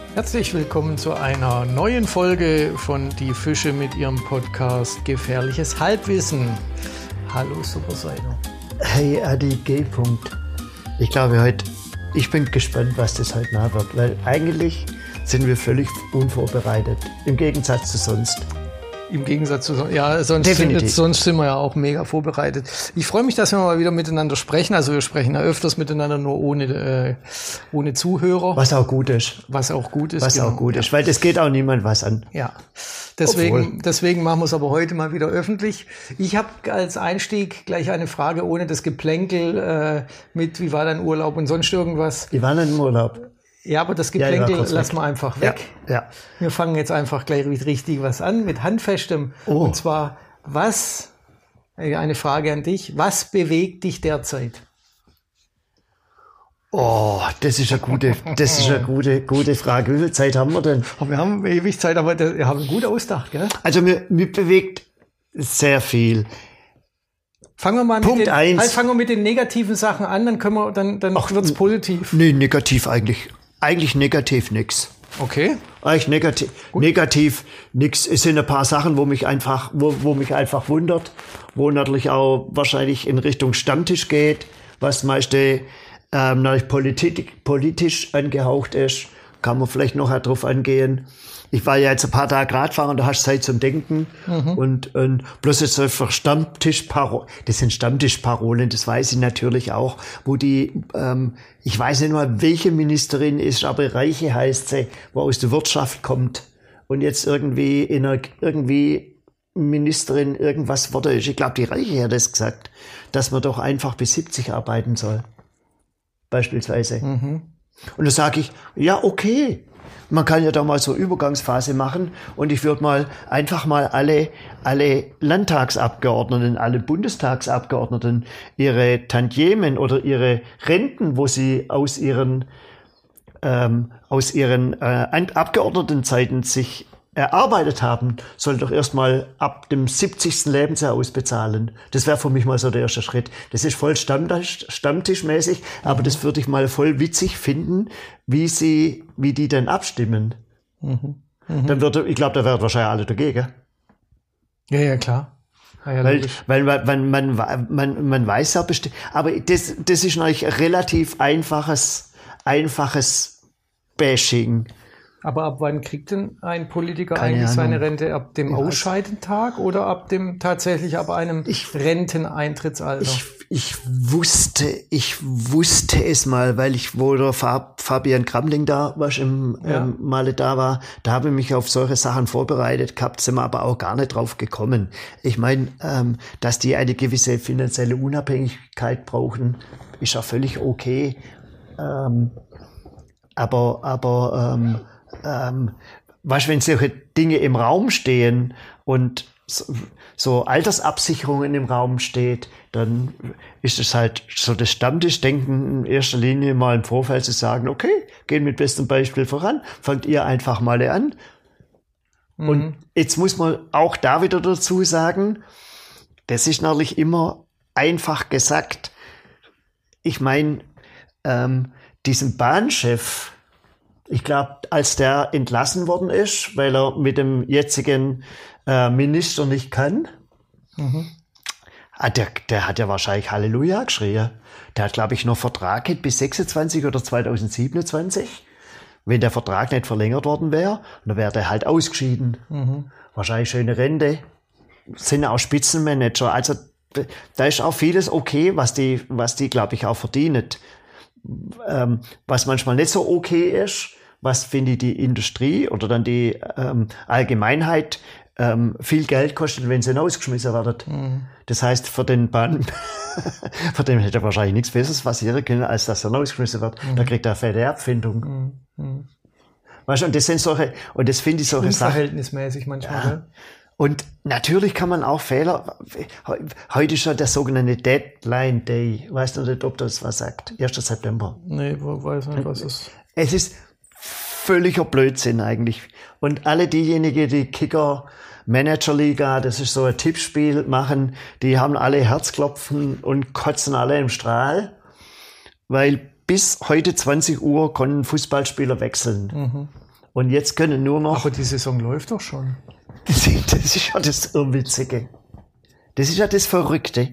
Herzlich willkommen zu einer neuen Folge von Die Fische mit ihrem Podcast Gefährliches Halbwissen. Hallo Superseiner. Hey Adi G. Ich glaube ich bin gespannt, was das heute nach wird, weil eigentlich sind wir völlig unvorbereitet, im Gegensatz zu sonst. Im Gegensatz zu sonst sind wir ja auch mega vorbereitet. Ich freue mich, dass wir mal wieder miteinander sprechen. Also wir sprechen ja öfters miteinander, nur ohne Zuhörer. Was auch gut ist. Weil das geht auch niemand was an. Ja, deswegen machen wir es aber heute mal wieder öffentlich. Ich habe als Einstieg gleich eine Frage ohne das Geplänkel mit, wie war dein Urlaub und sonst irgendwas. Wir waren im Urlaub. Ja, aber das Geplänkel lassen wir einfach weg. Ja. Wir fangen jetzt einfach gleich mit richtig was an, mit Handfestem. Oh. Und zwar, eine Frage an dich, was bewegt dich derzeit? Oh, das ist eine gute Frage. Wie viel Zeit haben wir denn? Wir haben ewig Zeit, aber wir haben gut ausgedacht, gell? Also mir bewegt sehr viel. Fangen wir mal Punkt 1. Fangen wir mit den negativen Sachen an, dann wird's positiv. Nee, negativ eigentlich negativ nix. Okay. Eigentlich negativ nix. Es sind ein paar Sachen, wo mich einfach wundert, wo natürlich auch wahrscheinlich in Richtung Stammtisch geht, was meiste natürlich politisch angehaucht ist. Kann man vielleicht noch drauf angehen. Ich war ja jetzt ein paar Tage Radfahren, da hast du Zeit zum Denken. Und bloß jetzt einfach Stammtischparolen. Das sind Stammtischparolen, das weiß ich natürlich auch, wo die, ich weiß nicht mal, welche Ministerin ist, aber Reiche heißt sie, wo aus der Wirtschaft kommt und jetzt irgendwie Ministerin irgendwas wurde ist. Ich glaube, die Reiche hat das gesagt, dass man doch einfach bis 70 arbeiten soll. Beispielsweise. Und da sage ich, ja, okay. Man kann ja da mal so Übergangsphase machen und ich würde mal alle Landtagsabgeordneten, alle Bundestagsabgeordneten ihre Tantiemen oder ihre Renten, wo sie aus ihren Abgeordnetenzeiten sich erarbeitet haben, sollen doch erstmal ab dem 70. Lebensjahr ausbezahlen. Das wäre für mich mal so der erste Schritt. Das ist voll stammtischmäßig, aber das würde ich mal voll witzig finden, wie die dann abstimmen. Dann ich glaube, da wären wahrscheinlich alle dagegen. Ja, klar. Ja, weil man weiß ja bestimmt, aber das ist eigentlich relativ einfaches Bashing. Aber ab wann kriegt denn ein Politiker eigentlich seine Rente? Ab dem Ausscheidentag oder ab einem Renteneintrittsalter? Ich wusste es mal, weil wo der Fabian Kramling da Male da war, da habe ich mich auf solche Sachen vorbereitet gehabt, sind wir aber auch gar nicht drauf gekommen. Ich meine, dass die eine gewisse finanzielle Unabhängigkeit brauchen, ist ja völlig okay. Weißt du, wenn solche Dinge im Raum stehen und so Altersabsicherungen im Raum steht, dann ist es halt so das Stammtischdenken in erster Linie mal im Vorfeld zu sagen, okay, gehen mit bestem Beispiel voran, fangt ihr einfach mal an. Und jetzt muss man auch da wieder dazu sagen, das ist natürlich immer einfach gesagt. Ich meine, diesen Bahnchef, ich glaube, als der entlassen worden ist, weil er mit dem jetzigen Minister nicht kann, der hat ja wahrscheinlich Halleluja geschrien. Der hat, glaube ich, noch Vertrag bis 26 oder 2027. Wenn der Vertrag nicht verlängert worden wäre, dann wäre der halt ausgeschieden. Wahrscheinlich schöne Rente. Sind auch Spitzenmanager. Also da ist auch vieles okay, was die glaube ich, auch verdienen. Was manchmal nicht so okay ist, was, finde ich, die Industrie oder dann die Allgemeinheit viel Geld kostet, wenn sie ausgeschmissen werden. Das heißt, für den hätte er wahrscheinlich nichts Besseres passieren können, als dass er ausgeschmissen wird. Da kriegt er eine fette Abfindung. Weißt du, und das sind solche, und das finde ich solche Sachen. Unverhältnismäßig manchmal, ja. Und natürlich kann man auch Fehler, heute ist ja der sogenannte Deadline Day. Weißt du nicht, ob das was sagt? 1. September. Nee, weiß nicht, was ist. Es ist völliger Blödsinn eigentlich. Und alle diejenigen, die Kicker Managerliga, das ist so ein Tippspiel machen, die haben alle Herzklopfen und kotzen alle im Strahl, weil bis heute 20 Uhr konnten Fußballspieler wechseln. Und jetzt können nur noch... Aber die Saison läuft doch schon. Das ist ja das Irrwitzige. Das ist ja das Verrückte.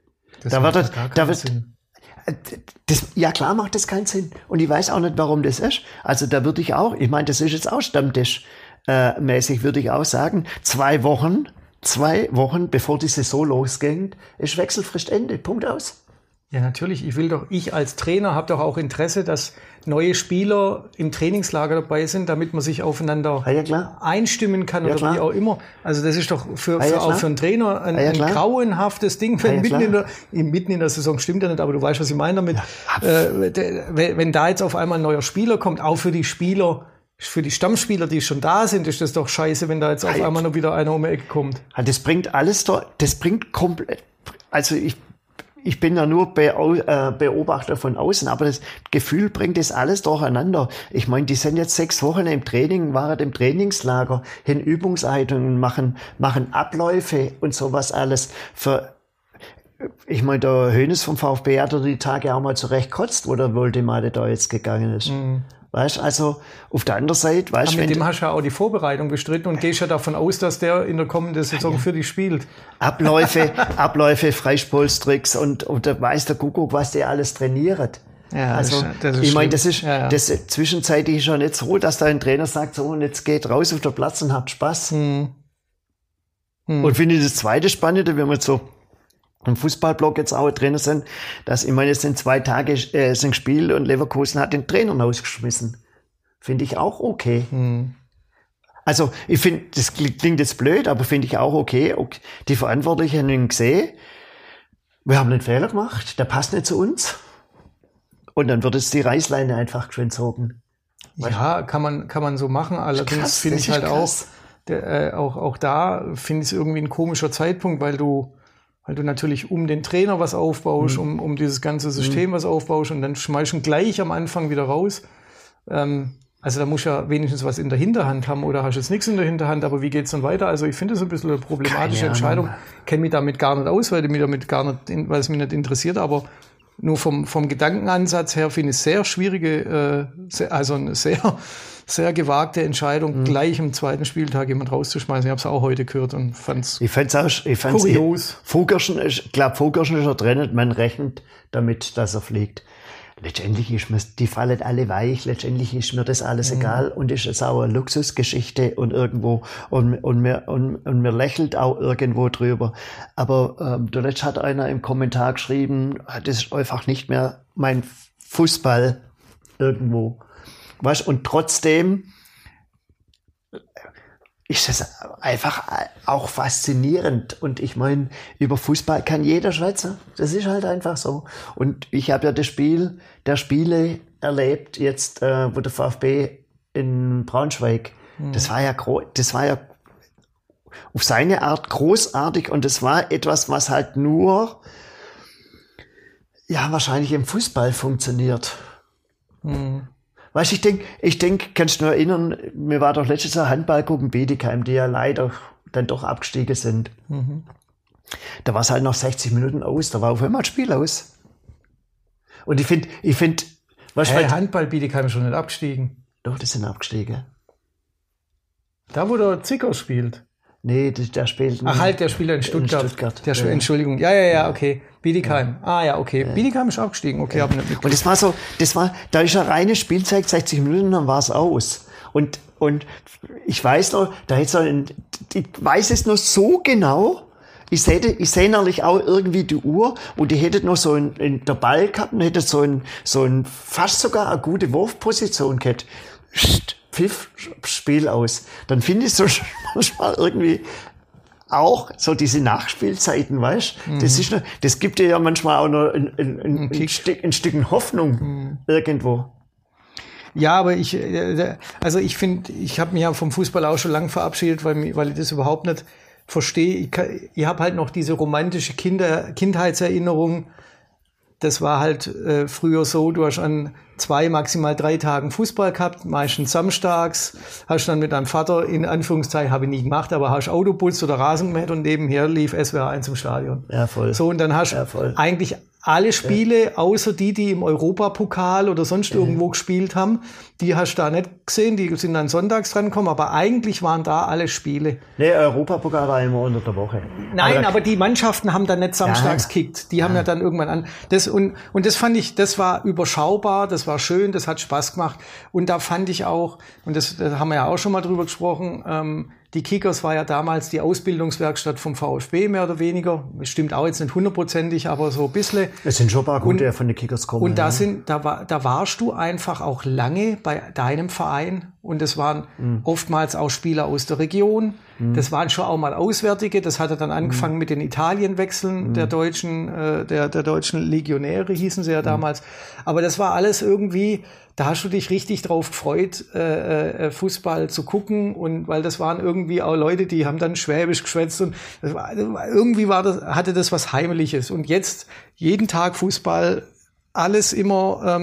Ja klar macht das keinen Sinn. Und ich weiß auch nicht, warum das ist. Also da würde ich auch, ich meine, das ist jetzt auch Stammtisch-mäßig, würde ich auch sagen, 2 Wochen, bevor die Saison losgeht, ist Wechselfrist Ende. Punkt aus. Ja, natürlich. Ich als Trainer habe doch auch Interesse, dass neue Spieler im Trainingslager dabei sind, damit man sich aufeinander einstimmen kann oder wie auch immer. Also das ist doch auch für einen Trainer ein grauenhaftes Ding, wenn mitten in der Saison stimmt ja nicht, aber du weißt, was ich meine damit. Wenn da jetzt auf einmal ein neuer Spieler kommt, auch für die Spieler, für die Stammspieler, die schon da sind, ist das doch scheiße, wenn da jetzt auf einmal noch wieder einer um die Ecke kommt. Das bringt alles, das bringt komplett, also ich bin ja nur Beobachter von außen, aber das Gefühl bringt das alles durcheinander. Ich meine, die sind jetzt 6 Wochen im Training, waren im Trainingslager, hin Übungsleitungen, machen Abläufe und sowas alles. Ich meine, der Hoeneß vom VfB hat die Tage auch mal zurechtgekotzt, wo der Woldemade da jetzt gegangen ist. Mhm. Weißt du, also auf der anderen Seite, weißt du, mit dem hast du ja auch die Vorbereitung bestritten und gehst ja davon aus, dass der in der kommenden Saison für dich spielt. Abläufe, Freispolstricks und da weiß der Kuckuck, was der alles trainiert. Ja, also ich meine, das zwischenzeitlich ist ja nicht so, dass da ein Trainer sagt, so und jetzt geht raus auf den Platz und habt Spaß. Und finde ich das zweite Spannende, wenn man so im Fußballblock jetzt auch Trainer sind, dass, ich meine, es sind 2 Tage sind gespielt und Leverkusen hat den Trainer rausgeschmissen. Finde ich auch okay. Also, ich finde, das klingt jetzt blöd, aber finde ich auch okay. Die Verantwortlichen haben gesehen, wir haben einen Fehler gemacht, der passt nicht zu uns. Und dann wird jetzt die Reißleine einfach geschwind gezogen. Ja, kann man so machen. Allerdings finde ich halt auch da finde ich es irgendwie ein komischer Zeitpunkt, weil du natürlich um den Trainer was aufbaust, um dieses ganze System was aufbaust und dann schmeißt du ihn gleich am Anfang wieder raus. Also da musst du ja wenigstens was in der Hinterhand haben oder hast jetzt nichts in der Hinterhand, aber wie geht's dann weiter? Also ich finde das ein bisschen eine problematische Entscheidung. Kenne mich damit gar nicht aus, weil es mich nicht interessiert, aber nur vom Gedankenansatz her finde ich es sehr schwierige, also eine sehr, sehr gewagte Entscheidung, gleich am 2. Spieltag jemand rauszuschmeißen. Ich habe es auch heute gehört und fand's kurios. Vogersen ist ja drin, man rechnet damit, dass er fliegt. Letztendlich ist mir, die fallen alle weich, letztendlich ist mir das alles egal und ist es auch eine Luxusgeschichte und irgendwo, und mir lächelt auch irgendwo drüber. Aber zuletzt hat einer im Kommentar geschrieben, das ist einfach nicht mehr mein Fußball irgendwo. Weißt, und trotzdem ist das einfach auch faszinierend. Und ich meine, über Fußball kann jeder schwätzen. Das ist halt einfach so. Und ich habe ja das Spiel der Spiele erlebt, jetzt wo der VfB in Braunschweig. Das war ja auf seine Art großartig. Und das war etwas, was halt nur wahrscheinlich im Fußball funktioniert. Weißt du, ich denk, kannst du nur erinnern, mir war doch letztes Jahr Handball gucken, Bietigheim, die ja leider dann doch abgestiegen sind. Da war es halt noch 60 Minuten aus, da war auf einmal das Spiel aus. Und ich finde, Handball Bietigheim ist schon nicht abgestiegen. Doch, die sind abgestiegen. Da, wo der Zickers spielt. Nee, der spielt. Der spielt in Stuttgart. Entschuldigung. Ja, okay. Bietigheim. Okay. Bietigheim ist abgestiegen. Okay, hab nicht mitgekriegt. Und da ist eine reine Spielzeit, 60 Minuten, dann war es aus. Und ich weiß noch, ich weiß es noch so genau. Ich sehe nämlich auch irgendwie die Uhr und die hätte noch so in der Ball gehabt und hätte so ein fast sogar eine gute Wurfposition gehabt. Pfiff, Spiel aus. Dann finde ich so manchmal irgendwie auch so diese Nachspielzeiten, weißt du? Das gibt dir ja manchmal auch noch ein Stück Hoffnung irgendwo. Ja, aber ich finde, ich habe mich ja vom Fußball auch schon lang verabschiedet, weil ich das überhaupt nicht verstehe. Ich habe halt noch diese romantische Kindheitserinnerung. Das war halt früher so, du hast an 2, maximal 3 Tagen Fußball gehabt, meistens samstags, hast dann mit deinem Vater, in Anführungszeichen, habe ich nie gemacht, aber hast Autobus oder Rasen gemäht und nebenher lief SWR 1 im Stadion. Ja, voll. So, und dann hast eigentlich alle Spiele, außer die im Europapokal oder sonst irgendwo gespielt haben, die hast du da nicht gesehen, die sind dann sonntags dran gekommen, aber eigentlich waren da alle Spiele. Nee, Europapokal war immer unter der Woche. Nein, aber die Mannschaften haben dann nicht samstags gekickt. Die haben ja dann irgendwann an. Und das fand ich, das war überschaubar, das war schön, das hat Spaß gemacht. Und da fand ich auch, und das haben wir ja auch schon mal drüber gesprochen, die Kickers war ja damals die Ausbildungswerkstatt vom VfB, mehr oder weniger. Stimmt auch jetzt nicht 100%, aber so ein bisschen. Es sind schon ein paar gute, die von den Kickers kommen. Und da warst du einfach auch lange bei deinem Verein. Und es waren oftmals auch Spieler aus der Region. Das waren schon auch mal Auswärtige. Das hatte dann angefangen mit den Italienwechseln der deutschen Legionäre, hießen sie ja damals. Aber das war alles irgendwie, da hast du dich richtig drauf gefreut, Fußball zu gucken. Und weil das waren irgendwie auch Leute, die haben dann Schwäbisch geschwätzt. Und hatte das was Heimliches. Und jetzt jeden Tag Fußball, alles immer,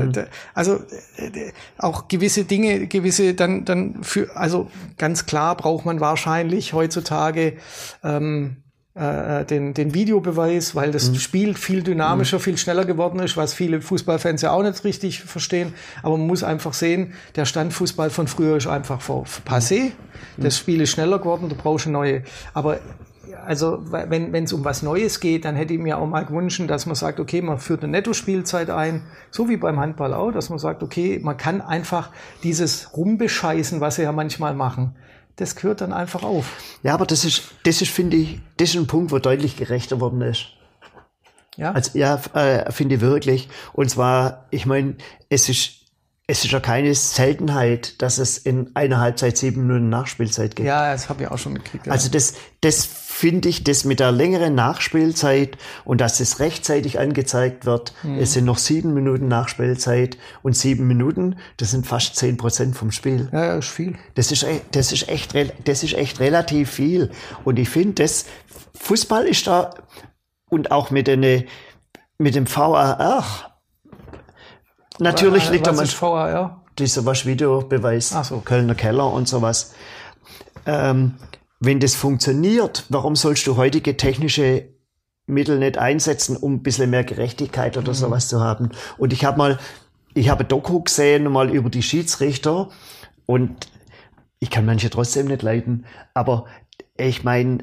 auch gewisse Dinge, dann für, also ganz klar braucht man wahrscheinlich heutzutage den Videobeweis, weil das Spiel viel dynamischer, viel schneller geworden ist, was viele Fußballfans ja auch nicht richtig verstehen. Aber man muss einfach sehen, der Standfußball von früher ist einfach passé. Das Spiel ist schneller geworden, du brauchst eine neue. Aber also wenn es um was Neues geht, dann hätte ich mir auch mal gewünscht, dass man sagt, okay, man führt eine Nettospielzeit ein, so wie beim Handball auch, dass man sagt, okay, man kann einfach dieses Rumbescheißen, was sie ja manchmal machen, das gehört dann einfach auf. Ja, aber das ist, finde ich, das ist ein Punkt, wo deutlich gerechter worden ist. Ja? Also, ja, finde ich wirklich. Und zwar, ich meine, es ist ja keine Seltenheit, dass es in einer Halbzeit 7 Minuten Nachspielzeit gibt. Ja, das habe ich auch schon gekriegt. Ja. Also das finde ich, das mit der längeren Nachspielzeit und dass es rechtzeitig angezeigt wird, es sind noch 7 Minuten Nachspielzeit und 7 Minuten, das sind fast 10% vom Spiel. Ja, ist viel. Das ist echt relativ viel. Und ich finde, Fußball ist da, und auch mit dem VAR, natürlich liegt da was VAR? Dieser Videobeweis, Ach so. Kölner Keller und sowas. Wenn das funktioniert, warum sollst du heutige technische Mittel nicht einsetzen, um ein bisschen mehr Gerechtigkeit oder sowas zu haben? Und ich habe ein Doku gesehen, mal über die Schiedsrichter, und ich kann manche trotzdem nicht leiden, aber ich meine,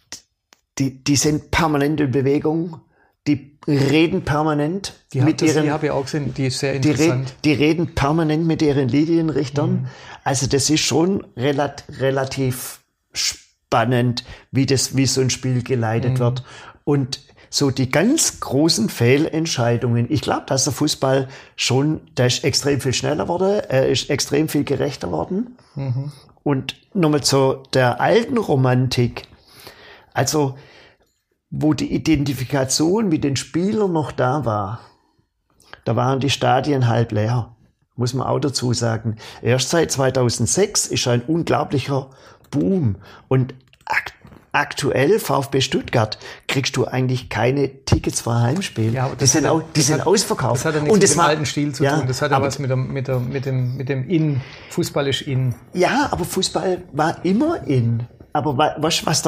die sind permanent in Bewegung. Die reden permanent die habe ich auch gesehen, die ist sehr interessant. Die reden permanent mit ihren Linienrichtern. Also das ist schon relativ spannend, wie so ein Spiel geleitet wird. Und so die ganz großen Fehlentscheidungen. Ich glaube, dass der Fußball der ist extrem viel schneller geworden, er ist extrem viel gerechter worden. Und nochmal zu der alten Romantik. Also wo die Identifikation mit den Spielern noch da war, da waren die Stadien halb leer, muss man auch dazu sagen. Erst seit 2006 ist ein unglaublicher Boom. Und aktuell, VfB Stuttgart, kriegst du eigentlich keine Tickets für Heimspiele. Ja, die sind ausverkauft. Das hat ja nichts mit dem alten Stil zu tun. Das hat ja was mit dem In. Fußball ist in. Ja, aber Fußball war immer in. Aber was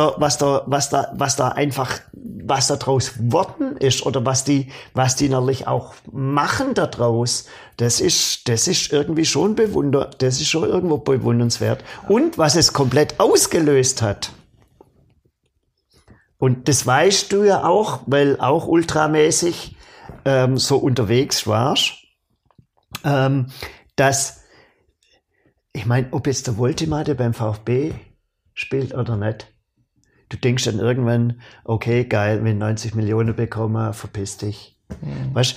da draus worden ist oder was die natürlich auch machen da draus, das ist irgendwie schon das ist schon irgendwo bewundernswert. Und was es komplett ausgelöst hat. Und das weißt du ja auch, weil auch ultramäßig so unterwegs warst, dass, ich meine, ob jetzt der Woltemade beim VfB spielt oder nicht. Du denkst dann irgendwann, okay, geil, wenn 90 Millionen bekommen, verpiss dich. Weißt,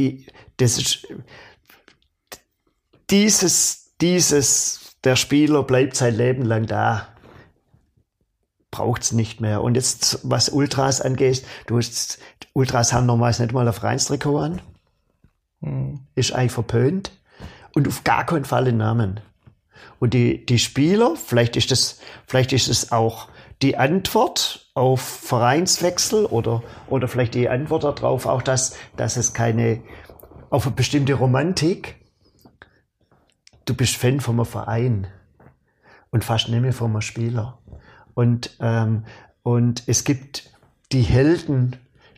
der Spieler bleibt sein Leben lang da. Braucht's nicht mehr. Und jetzt, was Ultras angeht, Ultras haben normalerweise nicht mal ein Vereinstrikot an. Ist eigentlich verpönt. Und auf gar keinen Fall den Namen. Und die Spieler, vielleicht ist es auch die Antwort auf Vereinswechsel oder vielleicht die Antwort darauf auch, dass es auf eine bestimmte Romantik. Du bist Fan vom Verein und fast nicht mehr vom Spieler. Und es gibt die Helden,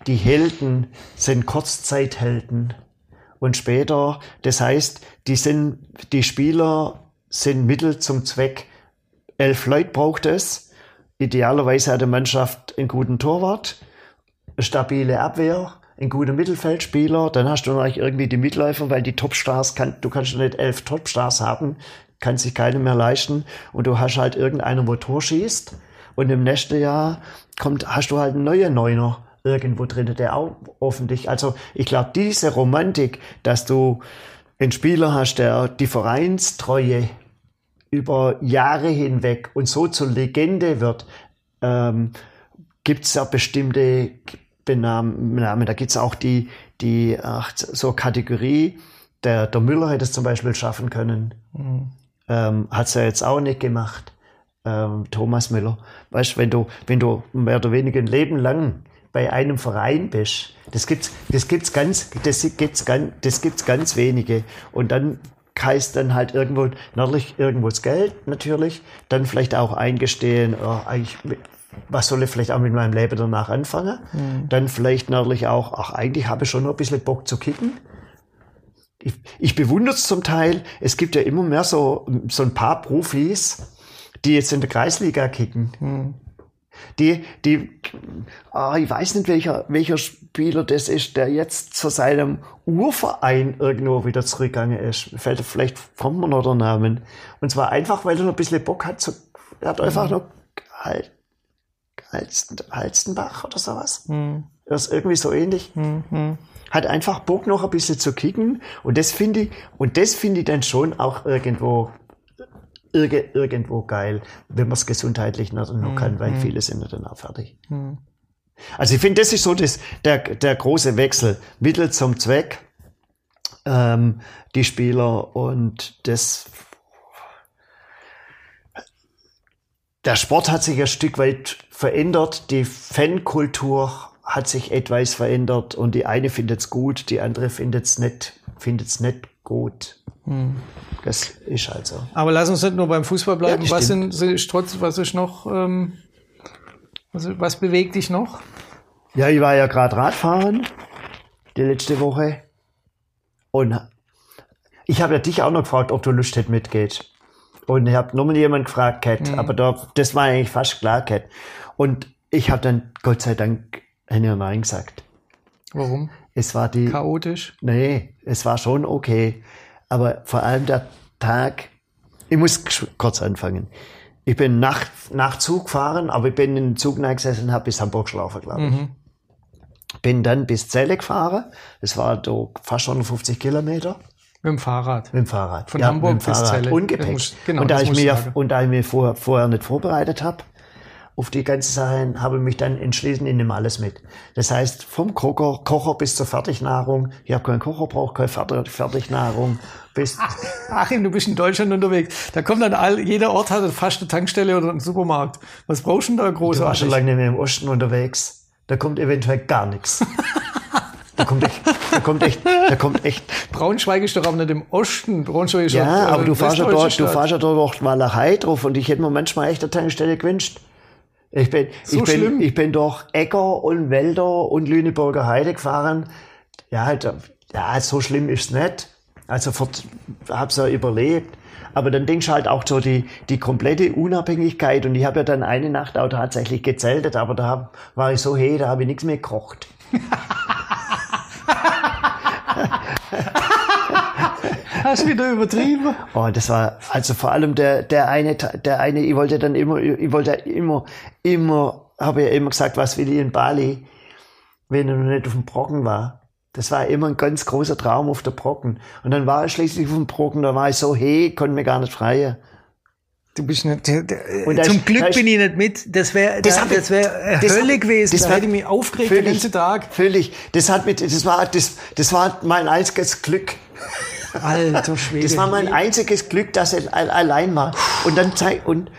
die Helden sind Kurzzeithelden. Und später, das heißt, die Spieler sind Mittel zum Zweck. 11 Leute braucht es. Idealerweise hat die Mannschaft einen guten Torwart, eine stabile Abwehr, einen guten Mittelfeldspieler. Dann hast du natürlich irgendwie die Mitläufer, weil die Topstars, du kannst nicht 11 Topstars haben, kann sich keiner mehr leisten. Und du hast halt irgendeiner, wo Tor schießt. Und im nächsten Jahr hast du halt einen neuen Neuner irgendwo drin, der auch offensichtlich. Also ich glaube, diese Romantik, dass du einen Spieler hast, der die Vereinstreue über Jahre hinweg und so zur Legende wird, gibt es ja bestimmte Benamen. Da gibt es auch die so Kategorie, der Müller hätte es zum Beispiel schaffen können. Hat es ja jetzt auch nicht gemacht. Thomas Müller. Weißt du, wenn du mehr oder weniger ein Leben lang bei einem Verein bist, das gibt's ganz wenige. Und dann heißt dann halt irgendwo das Geld natürlich, dann vielleicht auch eingestehen, eigentlich, was soll ich vielleicht auch mit meinem Leben danach anfangen? Dann vielleicht natürlich auch, eigentlich habe ich schon noch ein bisschen Bock zu kicken. Ich bewundere es zum Teil, es gibt ja immer mehr so ein paar Profis, die jetzt in der Kreisliga kicken. Ich weiß nicht, welcher Spieler das ist, der jetzt zu seinem Urverein irgendwo wieder zurückgegangen ist. Vielleicht kommt mir noch der Name. Und zwar einfach, weil er noch ein bisschen Bock hat. Er hat einfach noch Halstenbach oder sowas. Das ist irgendwie so ähnlich. Hat einfach Bock, noch ein bisschen zu kicken. Und das finde ich dann schon auch irgendwo geil, wenn man es gesundheitlich nicht noch kann, weil viele sind ja dann auch fertig. Also ich finde, das ist so der große Wechsel. Mittel zum Zweck, die Spieler und der Sport hat sich ein Stück weit verändert, die Fankultur hat sich etwas verändert und die eine findet es gut, die andere findet es nicht gut. Das ist halt so. Aber lass uns nicht nur beim Fußball bleiben. Ja, Was bewegt dich noch? Ja, ich war ja gerade Radfahren die letzte Woche und ich habe ja dich auch noch gefragt, ob du Lust hättest mitgeht. Und ich habe nochmal jemand gefragt, Kat, aber das war eigentlich fast klar, Kat. Und ich habe dann, Gott sei Dank, Nein gesagt. Warum? Es war chaotisch? Nee, es war schon okay. Aber vor allem der Tag, ich muss kurz anfangen. Ich bin nach Zug gefahren, aber ich bin in den Zug gesessen und habe bis Hamburg geschlafen, glaube ich. Bin dann bis Celle gefahren. Das war fast 150 Kilometer. Mit dem Fahrrad? Mit dem Fahrrad. Von Hamburg bis Celle. Und Gepäck. Und da ich mich vorher nicht vorbereitet habe, auf die ganze Sache, habe ich mich dann entschlossen, ich nehme alles mit. Das heißt, vom Kocher bis zur Fertignahrung. Ich habe keinen Kocher, brauche keine Fertignahrung. Achim, du bist in Deutschland unterwegs. Da kommt dann jeder Ort hat fast eine Tankstelle oder einen Supermarkt. Was brauchst du denn da großartig? Du warst schon lange nicht mehr im Osten unterwegs. Da kommt eventuell gar nichts. Da kommt echt. Braunschweig ist doch auch nicht im Osten. Braunschweig ist aber du fährst ja dort durch Walachei drauf und ich hätte mir manchmal echt eine Tankstelle gewünscht. Ich bin durch Äcker und Wälder und Lüneburger Heide gefahren. So schlimm ist's nicht. Also hab's ja überlebt. Aber dann denkst du halt auch so die komplette Unabhängigkeit. Und ich habe ja dann eine Nacht auch tatsächlich gezeltet, aber da war ich so da habe ich nichts mehr gekocht. Hast du wieder übertrieben? Oh, das war, also vor allem der eine, ich habe ja immer gesagt, was will ich in Bali, wenn er noch nicht auf dem Brocken war. Das war immer ein ganz großer Traum auf der Brocken. Und dann war ich schließlich auf dem Brocken, da war ich so, konnte mir gar nicht freien. Du bist nicht, zum Glück bin ich nicht mit. Das wäre Hölle gewesen. Das hätte ich mich aufgeregt den ganzen Tag. Völlig. Das war mein einziges Glück. Alter Schwede. Das war mein einziges Glück, dass er allein war. Und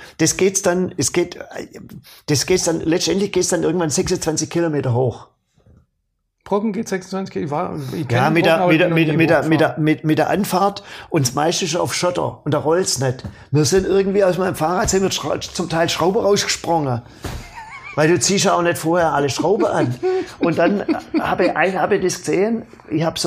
letztendlich geht's dann irgendwann 26 Kilometer hoch. Brocken geht 26 Kilometer. Ja, mit der Anfahrt und das meiste ist auf Schotter und da rollt's nicht. Wir sind irgendwie aus meinem Fahrrad zum Teil Schrauber rausgesprungen. Weil du ziehst ja auch nicht vorher alle Schrauben an. Und dann habe ich das gesehen. Ich habe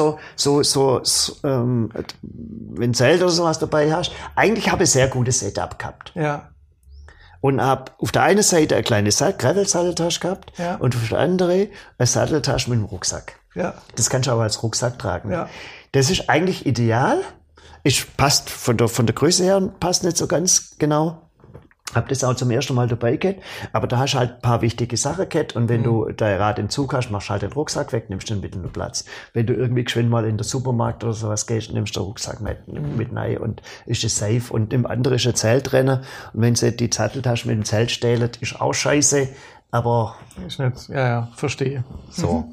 wenn Zelt oder sowas dabei hast, eigentlich habe ich sehr gutes Setup gehabt. Ja. Und habe auf der einen Seite eine kleine Gravel-Satteltasche gehabt und auf der anderen eine Satteltasche mit einem Rucksack. Ja. Das kannst du auch als Rucksack tragen. Ja. Das ist eigentlich ideal. Passt von der Größe her, passt nicht so ganz genau. Hab das auch zum ersten Mal dabei gehabt, aber da hast du halt ein paar wichtige Sachen gehabt und wenn du dein Rad im Zug hast, machst du halt den Rucksack weg, nimmst den mit in den Platz. Wenn du irgendwie geschwind mal in den Supermarkt oder sowas gehst, nimmst du den Rucksack mit rein und ist es safe. Und im anderen ist ein Zelt drin und wenn sie die Satteltasche mit dem Zelt stehlen, ist auch scheiße, aber... Ist nicht, ja, verstehe. So.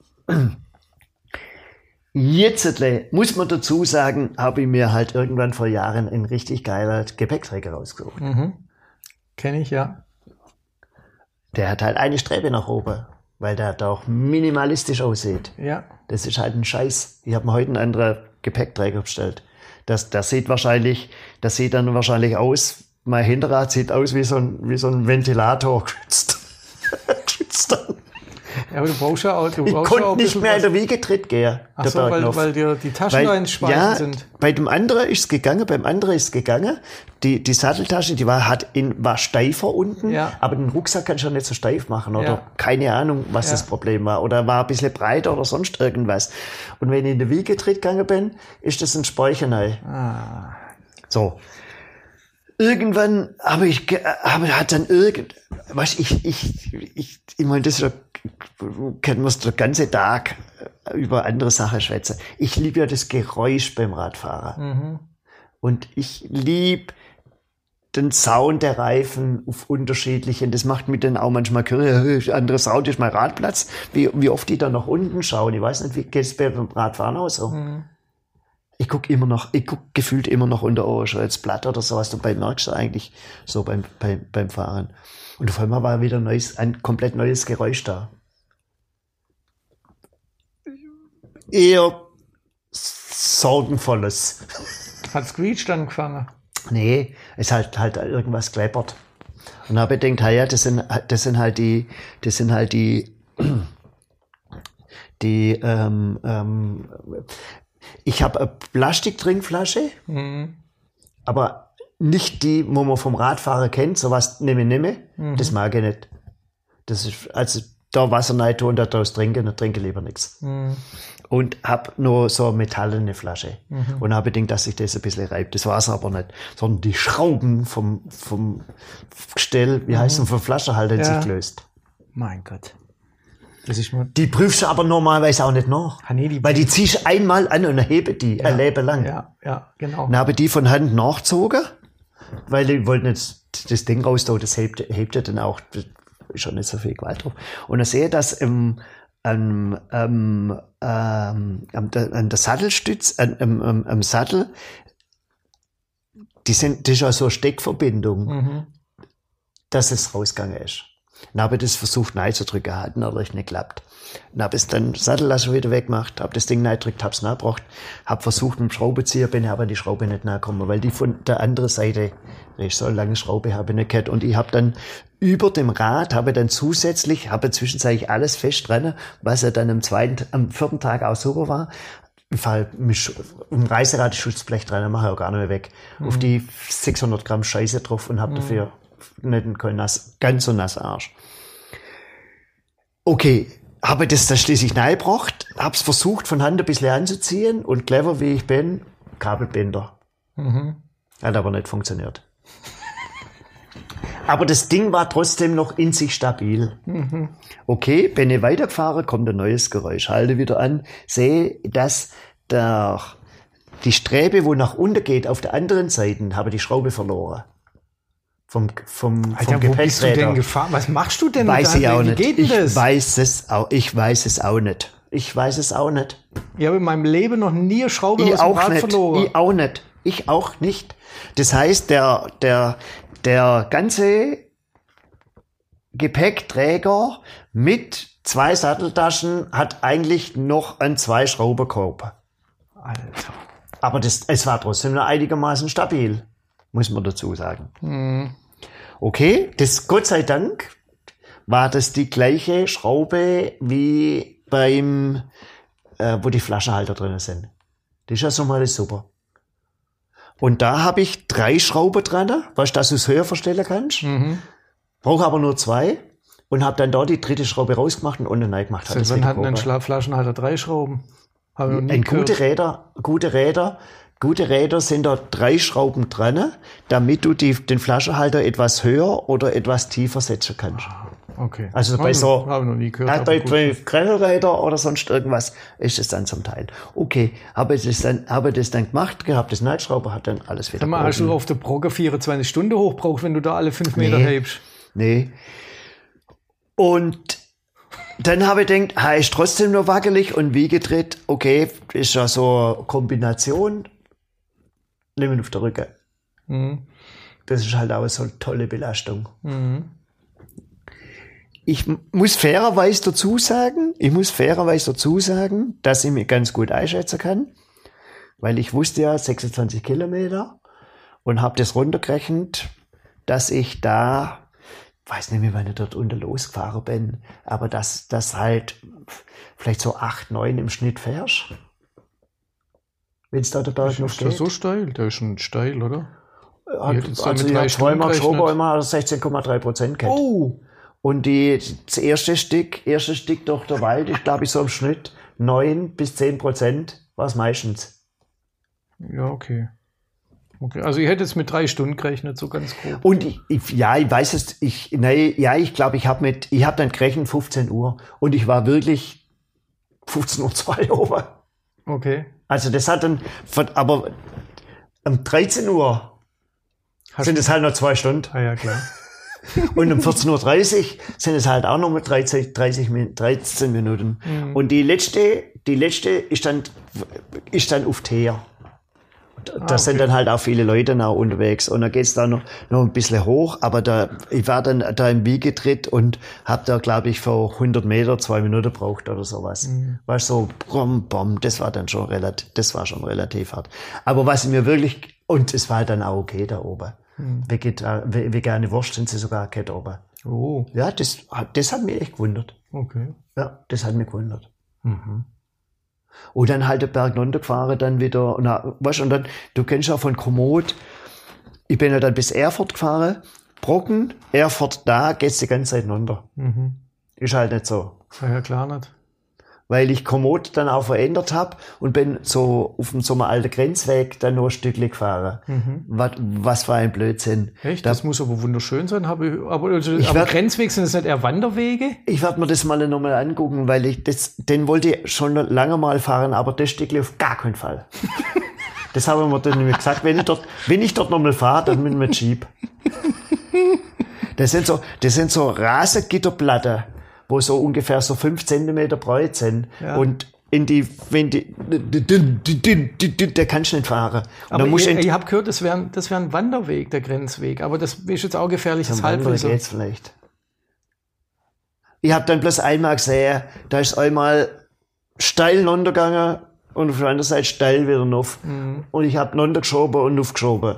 Jetzt muss man dazu sagen, habe ich mir halt irgendwann vor Jahren einen richtig geiler Gepäckträger rausgesucht. Kenne ich, ja. Der hat halt eine Strebe nach oben, weil der doch minimalistisch aussieht. Ja. Das ist halt ein Scheiß. Ich habe mir heute einen anderen Gepäckträger bestellt. Das sieht dann wahrscheinlich aus, mein Hinterrad sieht aus wie so ein Ventilator geschützt. Ja, aber du brauchst ja auch... Ich konnte nicht mehr in der Wiegetritt gehen. Ach so, weil dir die Taschen da ins Speichen sind. Bei dem anderen ist es gegangen. Die Satteltasche, war steifer unten, aber den Rucksack kannst du ja nicht so steif machen oder keine Ahnung, was das Problem war. Oder war ein bisschen breiter oder sonst irgendwas. Und wenn ich in der Wiegetritt gegangen bin, ist das ein Speicherei. So. Irgendwann ich meine, das können wir den ganzen Tag über andere Sachen schwätzen. Ich liebe ja das Geräusch beim Radfahren. Und ich liebe den Sound der Reifen auf unterschiedlichen. Das macht mich dann auch manchmal andere Sound ist mein Radplatz. Wie oft die da nach unten schauen. Ich weiß nicht, wie geht es beim Radfahren aus so. Ich guck gefühlt immer noch unter als Blatt oder sowas. Dabei merkst du eigentlich so beim Fahren. Und auf einmal war wieder ein komplett neues Geräusch da. Eher sorgenvolles. Hat Screech dann gefangen? Nee, es hat halt irgendwas kleppert. Und habe ich gedacht, ja, das sind halt die ich habe eine Plastiktrinkflasche, aber nicht die, wo man vom Radfahrer kennt, sowas nehme. Das mag ich nicht. Das ist, also da Wasser rein tun, da draus trinken, dann trinke ich lieber nichts. Und hab nur so eine metallene Flasche. Und habe gedacht, dass sich das ein bisschen reibt. Das war es aber nicht. Sondern die Schrauben vom Gestell, vom Flaschenhalter sich gelöst. Mein Gott. Die prüfst du aber normalerweise auch nicht nach. Weil die ziehst du einmal an und hebe die ein Leben lang. Ja, genau. Dann habe ich die von Hand nachgezogen, weil die wollten jetzt das Ding raus, das hebt ja dann auch, ist schon nicht so viel Gewalt drauf. Und dann sehe ich, dass an der Sattelstütz, am Sattel, das ist ja so eine Steckverbindung, dass es rausgegangen ist. Dann habe ich das versucht reinzudrücken, hat natürlich nicht geklappt. Dann habe ich dann Sattellasche wieder weggemacht, habe das Ding reingedrückt, habe es nachgebracht, habe versucht mit dem Schraubenzieher, bin aber an die Schraube nicht nachgekommen, weil die von der anderen Seite, so eine lange Schraube habe ich nicht gehabt. Und ich habe dann über dem Rad, habe zwischenzeitlich alles fest dran, was ja dann am vierten Tag auch super war. Im Fall im Reiserad Schutzblech dran, mache ich auch gar nicht mehr weg. Auf die 600 Gramm Scheiße drauf und habe dafür nicht ganz so nass Arsch. Okay, habe das dann schließlich reingebracht, habe es versucht von Hand ein bisschen anzuziehen und clever wie ich bin, Kabelbinder. Hat aber nicht funktioniert. Aber das Ding war trotzdem noch in sich stabil. Okay, bin ich weitergefahren, kommt ein neues Geräusch. Halte wieder an, sehe, dass die Strebe, wo nach unten geht, auf der anderen Seite, habe die Schraube verloren. Vom Alter, wo bist du denn gefahren? Was machst du denn? Weiß ich auch nicht. Wie geht denn das? Ich weiß es auch nicht. Ich habe in meinem Leben noch nie eine Schraube aus dem Rad verloren. Ich auch nicht. Das heißt, der ganze Gepäckträger mit 2 Satteltaschen hat eigentlich noch einen 2-Schrauberkorb. Alter. Aber es war trotzdem noch einigermaßen stabil, muss man dazu sagen. Okay, das Gott sei Dank war das die gleiche Schraube wie beim, wo die Flaschenhalter drin sind. Das ist ja so mal super. Und da habe ich 3 Schrauben dran, weißt du, dass du es höher verstellen kannst. Brauche aber nur 2 und habe dann da die 3. Schraube rausgemacht und unten rein gemacht. Wann hat ein Flaschenhalter 3 Schrauben? Habe ich noch nie gehört. Gute Räder sind da 3 Schrauben dran, damit du den Flaschenhalter etwas höher oder etwas tiefer setzen kannst. Okay. Also bei so habe ich noch nie gehört, bei Gravelräder oder sonst irgendwas ist es dann zum Teil. Okay, habe das dann gemacht gehabt, das Neidschrauber hat dann alles wieder. Sag mal, hast du auf der Brocke 24 Stunden hochbraucht, wenn du da alle 5 Meter hebst? Nee. Und dann habe ich gedacht, ist trotzdem noch wackelig und wie gedreht, okay, ist ja so eine Kombination, nehmen auf der Rücken. Das ist halt auch so eine tolle Belastung. Ich muss fairerweise dazu sagen, dass ich mich ganz gut einschätzen kann, weil ich wusste ja 26 Kilometer und habe das runtergerechnet, dass ich da, weiß nicht mehr, wann ich dort unten losgefahren bin, aber dass das halt vielleicht so 8, 9 im Schnitt fährst. Wenn es da der Berg noch geht. Ist das so steil? Der ist schon steil, oder? Also ich habe zweimal geschoben, immer 16,3% gehabt. Oh! Und das erste Stück durch der Wald ist, glaube ich, so im Schnitt 9 bis 10%, war es meistens. Ja, okay. Also ich hätte jetzt mit 3 Stunden gerechnet, so ganz grob. Und ich weiß es, ich glaube, ich habe dann gerechnet 15 Uhr und ich war wirklich 15:02 Uhr oben. Okay. Also das hat dann, aber um 13 Uhr sind es halt noch 2 Stunden. Ah ja, klar. Und um 14:30 Uhr sind es halt auch noch mit 13 Minuten. Und die letzte ist dann auf Teer. Da sind dann halt auch viele Leute noch unterwegs. Und da geht's da noch ein bisschen hoch. Aber ich war dann da im Wiegetritt und habe da, glaube ich, für 100 Meter 2 Minuten gebraucht oder sowas. War so, das war dann schon relativ hart. Aber was mir wirklich, und es war halt dann auch okay da oben. Vegane Wurst sind sie sogar gehabt oben. Oh. Ja, das hat mich echt gewundert. Okay. Ja, das hat mich gewundert. Und dann halt den Berg runtergefahren, dann wieder, und dann, du kennst ja von Komoot, ich bin ja dann bis Erfurt gefahren, Brocken, Erfurt, da geht's die ganze Zeit runter. Ist halt nicht so. Ja, klar nicht. Weil ich Komoot dann auch verändert habe und bin so auf so einem alten Grenzweg dann noch ein Stückchen gefahren. Was für ein Blödsinn. Echt? Das muss aber wunderschön sein. Aber Grenzweg, sind das nicht eher Wanderwege? Ich werde mir das mal nochmal angucken, weil den wollte ich schon lange mal fahren, aber das Stückchen auf gar keinen Fall. Das habe ich mir dann nämlich gesagt, wenn ich dort nochmal fahre, dann mit einem Jeep. Das sind so Rasengitterplatten, wo so ungefähr so 5 Zentimeter breit sind. Ja. Und da kannst du nicht fahren. Aber ich habe gehört, das wäre ein Wanderweg, der Grenzweg. Aber das ist jetzt auch gefährliches Halbwissen. Geht's vielleicht. Ich habe dann bloß einmal gesehen, da ist einmal steil runtergegangen und auf der anderen Seite steil wieder rauf. Und ich habe runtergeschoben und aufgeschoben.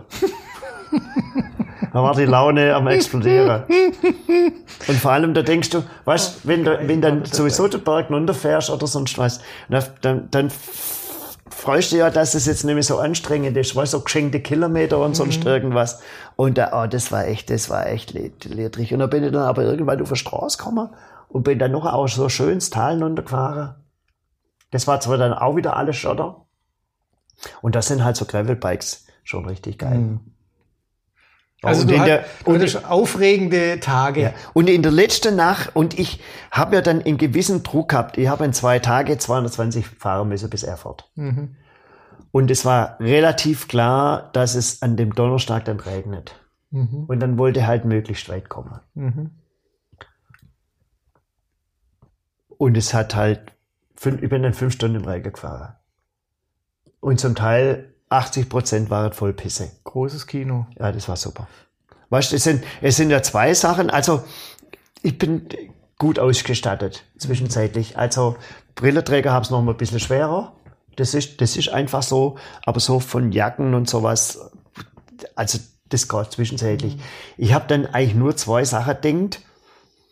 Da war die Laune am explodieren. Und vor allem, da denkst du, weißt, wenn dann sowieso den Berg runterfährst oder sonst was, dann freust du ja, dass es jetzt nicht mehr so anstrengend ist, weißt, so geschenkte Kilometer und sonst irgendwas. Und das war echt ledrig. Und da bin ich dann aber irgendwann auf die Straße gekommen und bin dann noch auch so schön ins Tal runtergefahren. Das war zwar dann auch wieder alles Schotter. Und das sind halt so Gravelbikes schon richtig geil. Also du hattest aufregende Tage. Ja. Und in der letzten Nacht, und ich habe ja dann einen gewissen Druck gehabt, ich habe in 2 Tagen 220 fahren müssen bis Erfurt. Und es war relativ klar, dass es an dem Donnerstag dann regnet. Und dann wollte ich halt möglichst weit kommen. Und es hat halt, ich bin dann 5 Stunden im Regen gefahren. Und zum Teil 80% waren voll Pisse. Großes Kino. Ja, das war super. Weißt du, es sind ja 2 Sachen. Also, ich bin gut ausgestattet, zwischenzeitlich. Also, Brillenträger haben es noch mal ein bisschen schwerer. Das ist einfach so. Aber so von Jacken und sowas, also, das geht zwischenzeitlich. Ich habe dann eigentlich nur 2 Sachen gedacht.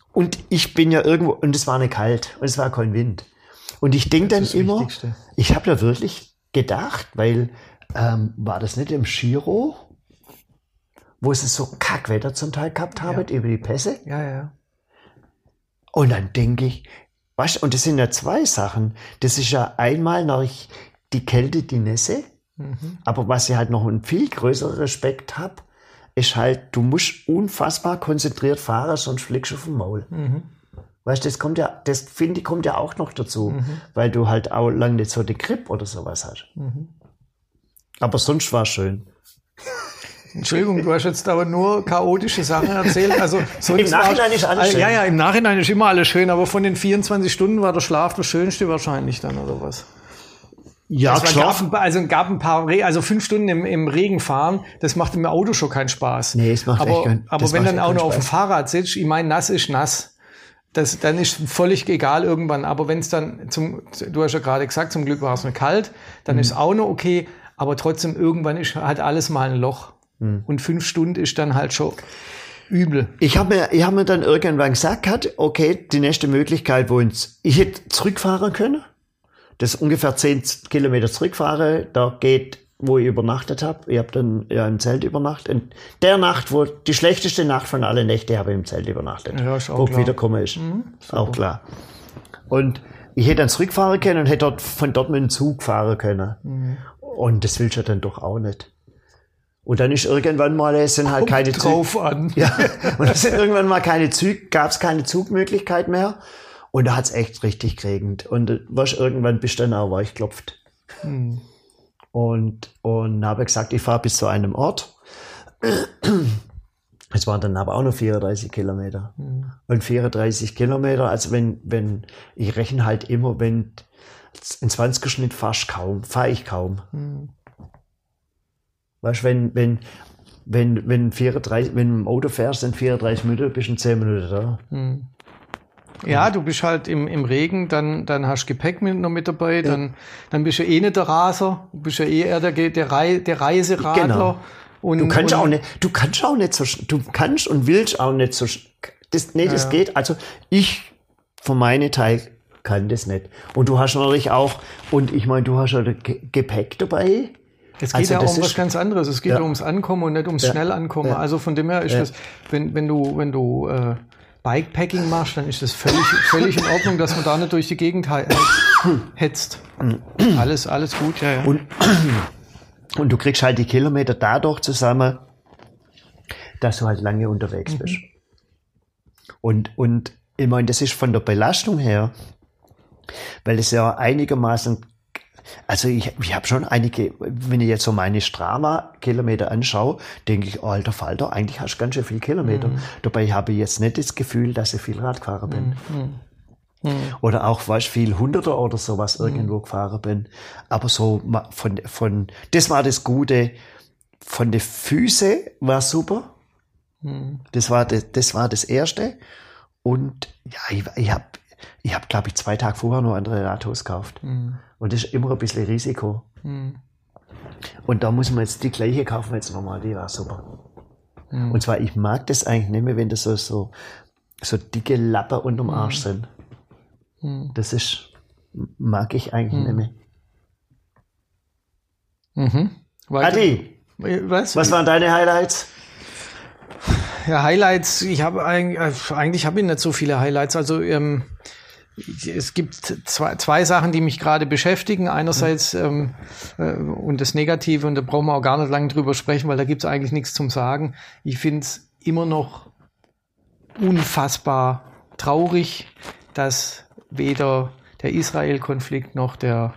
Und ich bin ja irgendwo, und es war nicht kalt und es war kein Wind. Und ich denke dann immer, ich habe da wirklich gedacht, weil war das nicht im Giro, wo sie so Kackwetter zum Teil gehabt haben, über die Pässe? Ja. Und dann denke ich, weißt du, und das sind ja zwei Sachen. Das ist ja einmal noch die Kälte, die Nässe. Aber was ich halt noch einen viel größeren Respekt habe, ist halt, du musst unfassbar konzentriert fahren, sonst fliegst du auf dem Maul. Weißt du, das finde ich, kommt ja auch noch dazu, weil du halt auch lange nicht so die Grip oder sowas hast. Aber sonst war es schön. Entschuldigung, du hast jetzt aber nur chaotische Sachen erzählt. Also im Nachhinein ist alles schön. Ja, im Nachhinein ist immer alles schön, aber von den 24 Stunden war der Schlaf das Schönste wahrscheinlich dann, oder was? Ja, es gab ein paar, also 5 Stunden im Regen fahren, das macht im Auto schon keinen Spaß. Nee, es macht echt keinen Spaß. Aber wenn dann auch noch auf dem Fahrrad sitzt, ich meine, nass ist nass. Dann ist völlig egal irgendwann. Aber wenn es dann du hast ja gerade gesagt, zum Glück war es nicht kalt, dann ist es auch noch okay. Aber trotzdem, irgendwann ist halt alles mal ein Loch. Und 5 Stunden ist dann halt schon übel. Ich hab mir dann irgendwann gesagt, okay, die nächste Möglichkeit, ich hätte zurückfahren können. Das ist ungefähr 10 Kilometer zurückfahren. Da geht, wo ich übernachtet habe. Ich habe dann im Zelt übernachtet. In der Nacht, die schlechteste Nacht von allen Nächten, habe ich im Zelt übernachtet. Ja, ist auch wo klar. ich wiedergekommen ist. Auch klar. Und ich hätte dann zurückfahren können und hätte von dort mit dem Zug fahren können. Und das willst du dann doch auch nicht. Und dann ist irgendwann mal, es sind halt keine Züge. An. Ja, und es sind irgendwann mal gab es keine Zugmöglichkeit mehr. Und da hat es echt richtig geregnet. Und irgendwann bist du dann auch weichklopft. Und habe gesagt, ich fahre bis zu einem Ort. Es waren dann aber auch noch 34 Kilometer. Und 34 Kilometer, also wenn ich rechne halt immer, wenn in 20er Schnitt fahre ich kaum. Weißt du, wenn du im Auto fährst, in 34 Minuten, bist du in 10 Minuten da. Ja, du bist halt im Regen, dann hast du Gepäck noch mit dabei, dann bist du eh nicht der Raser, du bist ja eh eher der Reiseradler. Genau. Und du kannst und willst auch nicht so, das geht, also ich, von meinem Teil, kann das nicht. Und du hast natürlich auch, und ich meine, du hast ja Gepäck dabei. Es geht ja um was ganz anderes. Es geht ja ums Ankommen und nicht ums Schnellankommen. Ja. Also von dem her ist das, wenn du Bikepacking machst, dann ist das völlig in Ordnung, dass man da nicht durch die Gegend hetzt. Alles gut, ja. Und du kriegst halt die Kilometer dadurch zusammen, dass du halt lange unterwegs bist. Und ich meine, das ist von der Belastung her, weil es ja einigermaßen, also ich habe schon einige, wenn ich jetzt so meine Strava-Kilometer anschaue, denke ich, alter Falter, eigentlich hast du ganz schön viele Kilometer. Dabei habe ich jetzt nicht das Gefühl, dass ich viel Rad gefahren bin. Oder auch, weißt du, viel Hunderter oder sowas irgendwo gefahren bin. Aber so das war das Gute. Von den Füßen war super. Das war das Erste. Und ja, ich hab, glaube ich, 2 Tage vorher noch andere Radhose gekauft. Und das ist immer ein bisschen Risiko. Und da muss man jetzt die gleiche kaufen jetzt nochmal, die war super. Und zwar, ich mag das eigentlich nicht mehr, wenn das so dicke Lappen unterm Arsch sind. Das mag ich eigentlich nicht mehr. Adi, was waren deine Highlights? Ja, Highlights, ich habe eigentlich habe ich nicht so viele Highlights. Also es gibt zwei Sachen, die mich gerade beschäftigen. Einerseits und das Negative, und da brauchen wir auch gar nicht lange drüber sprechen, weil da gibt es eigentlich nichts zum Sagen. Ich finde es immer noch unfassbar traurig, dass weder der Israel-Konflikt noch der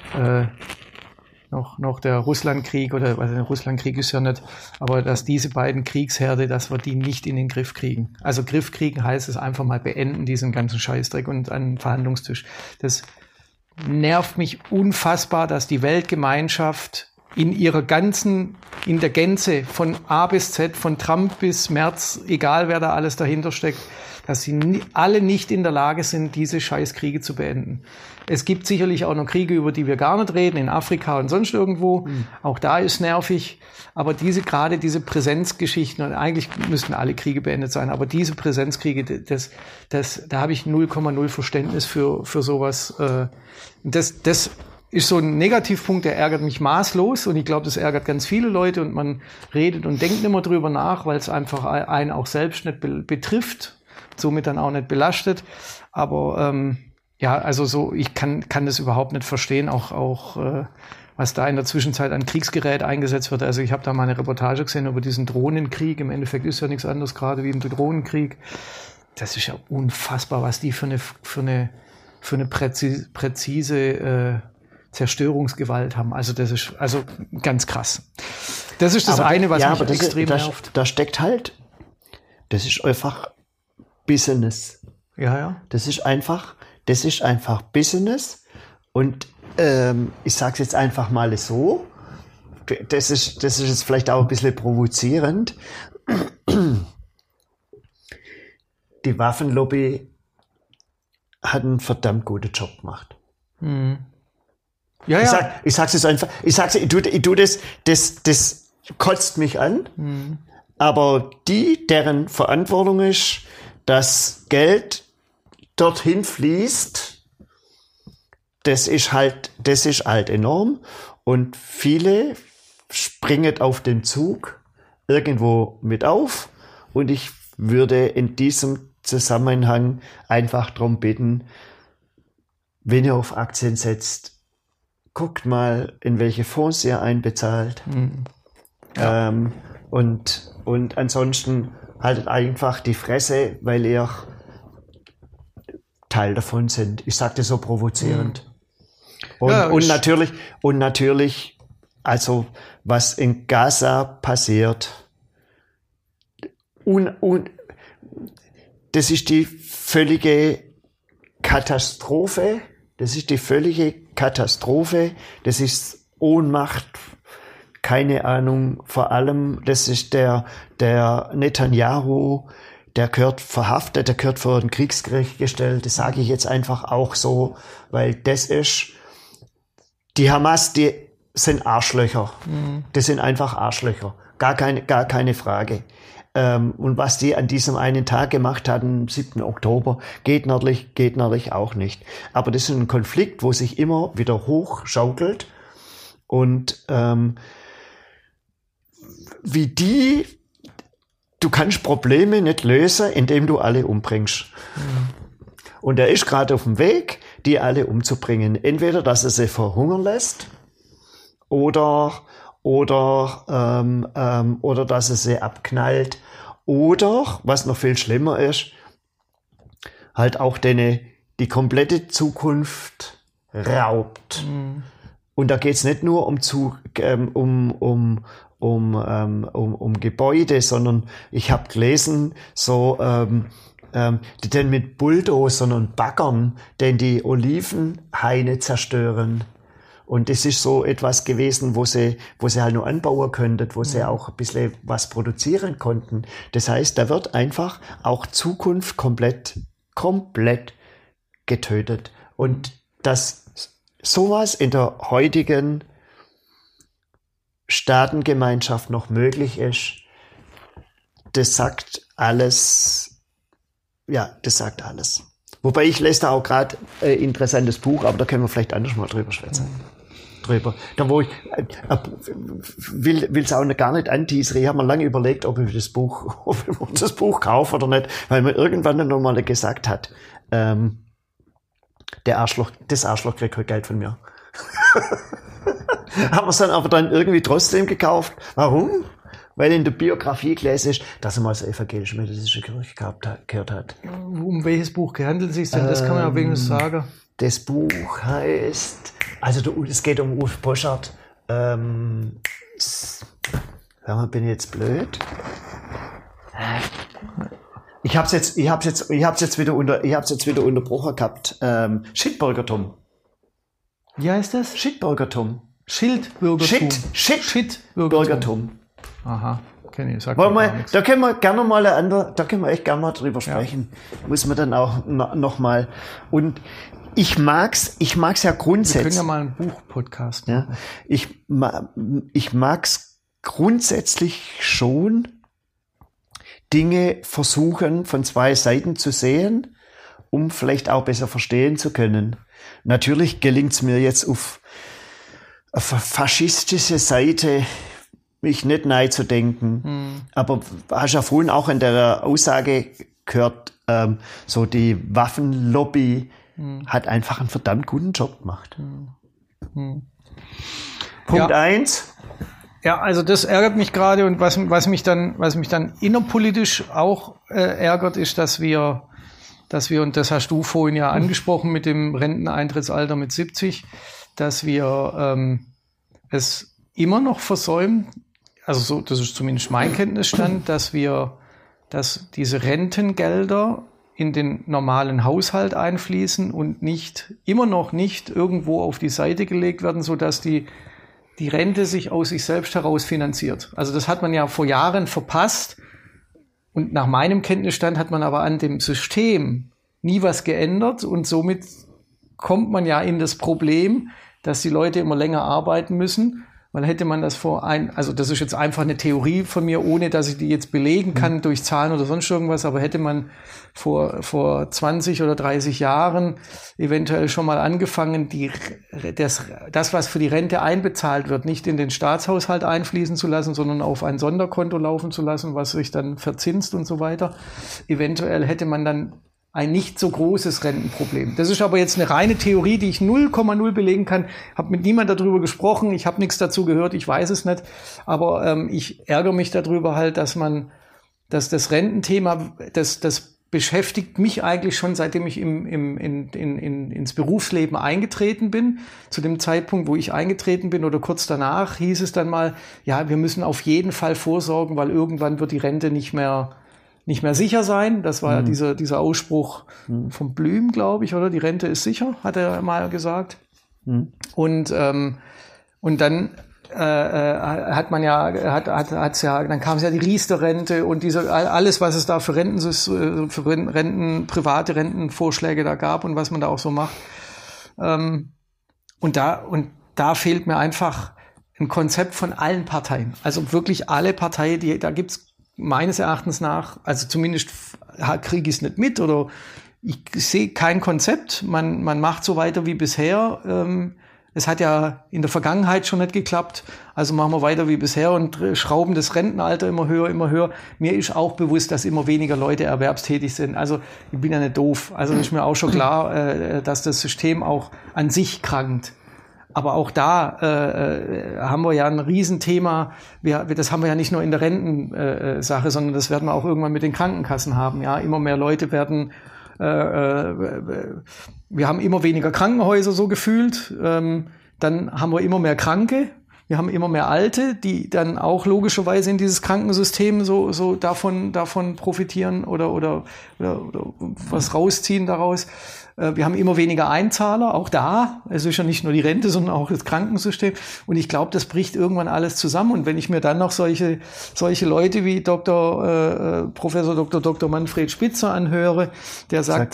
Russlandkrieg, oder also der Russlandkrieg ist ja nicht, aber dass diese beiden Kriegsherde, dass wir die nicht in den Griff kriegen. Also Griff kriegen heißt es einfach mal beenden, diesen ganzen Scheißdreck und an den Verhandlungstisch. Das nervt mich unfassbar, dass die Weltgemeinschaft in der Gänze von A bis Z, von Trump bis Merz, egal wer da alles dahinter steckt, dass sie alle nicht in der Lage sind, diese Scheißkriege zu beenden. Es gibt sicherlich auch noch Kriege, über die wir gar nicht reden, in Afrika und sonst irgendwo. Auch da ist nervig. Aber gerade diese Präsenzgeschichten, und eigentlich müssten alle Kriege beendet sein, aber diese Präsenzkriege, da habe ich 0,0 Verständnis für sowas. Das ist so ein Negativpunkt, der ärgert mich maßlos, und ich glaube, das ärgert ganz viele Leute, und man redet und denkt immer drüber nach, weil es einfach einen auch selbst nicht betrifft, somit dann auch nicht belastet. Aber also so, ich kann das überhaupt nicht verstehen, auch was da in der Zwischenzeit an Kriegsgerät eingesetzt wird. Also ich habe da mal eine Reportage gesehen über diesen Drohnenkrieg. Im Endeffekt ist ja nichts anderes gerade wie ein Drohnenkrieg. Das ist ja unfassbar, was die für eine präzise Zerstörungsgewalt haben. Also das ist ganz krass. Das ist das eine, was mich extrem nervt. Da steckt halt, das ist einfach Business. Ja. Das ist einfach Business, und ich sage es jetzt einfach mal so, das ist jetzt vielleicht auch ein bisschen provozierend. Die Waffenlobby hat einen verdammt guten Job gemacht. Mhm. Ja. Ich sag's jetzt einfach, ich tu das kotzt mich an, aber deren Verantwortung ist, dass Geld dorthin fließt, das ist halt enorm, und viele springen auf den Zug irgendwo mit auf, und ich würde in diesem Zusammenhang einfach darum bitten, wenn ihr auf Aktien setzt, guckt mal, in welche Fonds ihr einbezahlt. Ja. Und ansonsten haltet einfach die Fresse, weil ihr Teil davon sind. Ich sage das so provozierend. Und natürlich, also was in Gaza passiert, das ist die völlige Katastrophe. Das ist Ohnmacht, keine Ahnung. Vor allem, das ist der Netanyahu, der gehört verhaftet, der gehört vor ein Kriegsgericht gestellt. Das sage ich jetzt einfach auch so, weil das ist, die Hamas, die sind Arschlöcher. Das sind einfach Arschlöcher. Gar keine Frage. Und was die an diesem einen Tag gemacht hatten, am 7. Oktober, geht natürlich auch nicht. Aber das ist ein Konflikt, wo sich immer wieder hochschaukelt. Und du kannst Probleme nicht lösen, indem du alle umbringst. Und er ist gerade auf dem Weg, die alle umzubringen. Entweder, dass er sie verhungern lässt, oder dass er sie abknallt, oder, was noch viel schlimmer ist, halt auch die komplette Zukunft raubt. Und da geht's nicht nur um Gebäude, sondern ich habe gelesen, die denn mit Bulldozern und Baggern denn die Olivenhaine zerstören. Und das ist so etwas gewesen, wo sie halt nur anbauen könnten, wo sie auch ein bisschen was produzieren konnten. Das heißt, da wird einfach auch Zukunft komplett getötet. Und dass sowas in der heutigen Staatengemeinschaft noch möglich ist, das sagt alles. Ja, das sagt alles. Wobei ich lese da auch gerade ein interessantes Buch, aber da können wir vielleicht anders mal drüber schwätzen. Da wo ich will es auch gar nicht anteasern. Ich habe mir lange überlegt, ob ich das Buch kaufe oder nicht, weil mir irgendwann noch mal gesagt hat, das Arschloch kriegt kein Geld von mir. Haben wir es dann aber irgendwie trotzdem gekauft. Warum? Weil in der Biografie gelesen ist, dass er mal das evangelische methodistische Kirche gehört hat. Um welches Buch handelt es sich denn? Das kann man ja wenigstens sagen. Das Buch heißt, es geht um Ulf Poschardt. Bin ich jetzt blöd? Ich hab's jetzt wieder unterbrochen gehabt. Schittburgertum. Wie heißt das? Schittburgertum. Schildbürgertum. Schildbürgertum. Aha, kenne ich. Da können wir gerne mal echt gerne mal drüber sprechen. Ja. Muss man dann auch noch mal. Und ich mag's ja grundsätzlich. Wir können ja mal einen Buch-Podcast machen. Ja, ich mag's grundsätzlich schon, Dinge versuchen von zwei Seiten zu sehen, um vielleicht auch besser verstehen zu können. Natürlich gelingt's mir jetzt auf faschistische Seite mich nicht neu zu denken. Aber hast ja vorhin auch in der Aussage gehört, so die Waffenlobby hat einfach einen verdammt guten Job gemacht. Punkt 1. Ja, also das ärgert mich gerade, und was mich dann innerpolitisch auch ärgert, ist, dass wir, und das hast du vorhin ja angesprochen mit dem Renteneintrittsalter mit 70, dass wir es immer noch versäumen, also so, das ist zumindest mein Kenntnisstand, dass diese Rentengelder in den normalen Haushalt einfließen und immer noch nicht irgendwo auf die Seite gelegt werden, sodass die Rente sich aus sich selbst heraus finanziert. Also das hat man ja vor Jahren verpasst, und nach meinem Kenntnisstand hat man aber an dem System nie was geändert, und somit kommt man ja in das Problem, dass die Leute immer länger arbeiten müssen. Weil hätte man das also das ist jetzt einfach eine Theorie von mir, ohne dass ich die jetzt belegen kann durch Zahlen oder sonst irgendwas, aber hätte man vor 20 oder 30 Jahren eventuell schon mal angefangen, das, was für die Rente einbezahlt wird, nicht in den Staatshaushalt einfließen zu lassen, sondern auf ein Sonderkonto laufen zu lassen, was sich dann verzinst und so weiter, eventuell hätte man dann ein nicht so großes Rentenproblem. Das ist aber jetzt eine reine Theorie, die ich 0,0 belegen kann. Habe mit niemand darüber gesprochen, ich habe nichts dazu gehört, ich weiß es nicht. Aber ich ärgere mich darüber halt, dass das Rententhema, das beschäftigt mich eigentlich schon, seitdem ich ins Berufsleben eingetreten bin. Zu dem Zeitpunkt, wo ich eingetreten bin oder kurz danach, hieß es dann mal, ja, wir müssen auf jeden Fall vorsorgen, weil irgendwann wird die Rente nicht mehr sicher sein. Das war dieser Ausspruch von Blüm, glaube ich, oder? Die Rente ist sicher, hat er mal gesagt. Und dann dann kam es ja die Riester-Rente und alles, was es da für private Rentenvorschläge da gab und was man da auch so macht. Und da fehlt mir einfach ein Konzept von allen Parteien. Also wirklich alle Parteien, da gibt's meines Erachtens nach, also zumindest kriege ich es nicht mit, oder ich sehe kein Konzept. Man macht so weiter wie bisher. Es hat ja in der Vergangenheit schon nicht geklappt, also machen wir weiter wie bisher und schrauben das Rentenalter immer höher, immer höher. Mir ist auch bewusst, dass immer weniger Leute erwerbstätig sind. Also ich bin ja nicht doof. Also ist mir auch schon klar, dass das System auch an sich krankt. Aber auch da haben wir ja ein Riesenthema. Das haben wir ja nicht nur in der Rentensache, sondern das werden wir auch irgendwann mit den Krankenkassen haben. Ja, immer mehr Leute werden. Wir haben immer weniger Krankenhäuser so gefühlt. Dann haben wir immer mehr Kranke. Wir haben immer mehr Alte, die dann auch logischerweise in dieses Krankensystem so davon profitieren oder was rausziehen daraus. Wir haben immer weniger Einzahler, auch da. Es ist ja nicht nur die Rente, sondern auch das Krankensystem. Und ich glaube, das bricht irgendwann alles zusammen. Und wenn ich mir dann noch solche Leute wie Professor Dr. Manfred Spitzer anhöre, der sagt,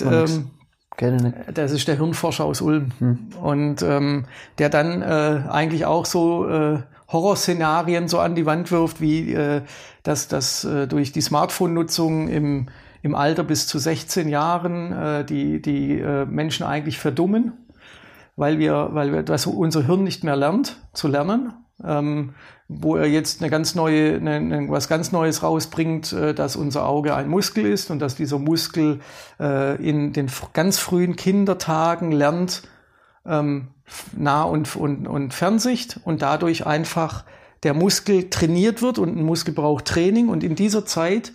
das ist der Hirnforscher aus Ulm. Und der dann eigentlich auch so Horrorszenarien so an die Wand wirft, wie dass durch die Smartphone-Nutzung im Alter bis zu 16 Jahren die Menschen eigentlich verdummen, weil unser Hirn nicht mehr lernt zu lernen, wo er jetzt was ganz Neues rausbringt, dass unser Auge ein Muskel ist und dass dieser Muskel in den ganz frühen Kindertagen lernt Nah- und Fernsicht und dadurch einfach der Muskel trainiert wird, und ein Muskel braucht Training, und in dieser Zeit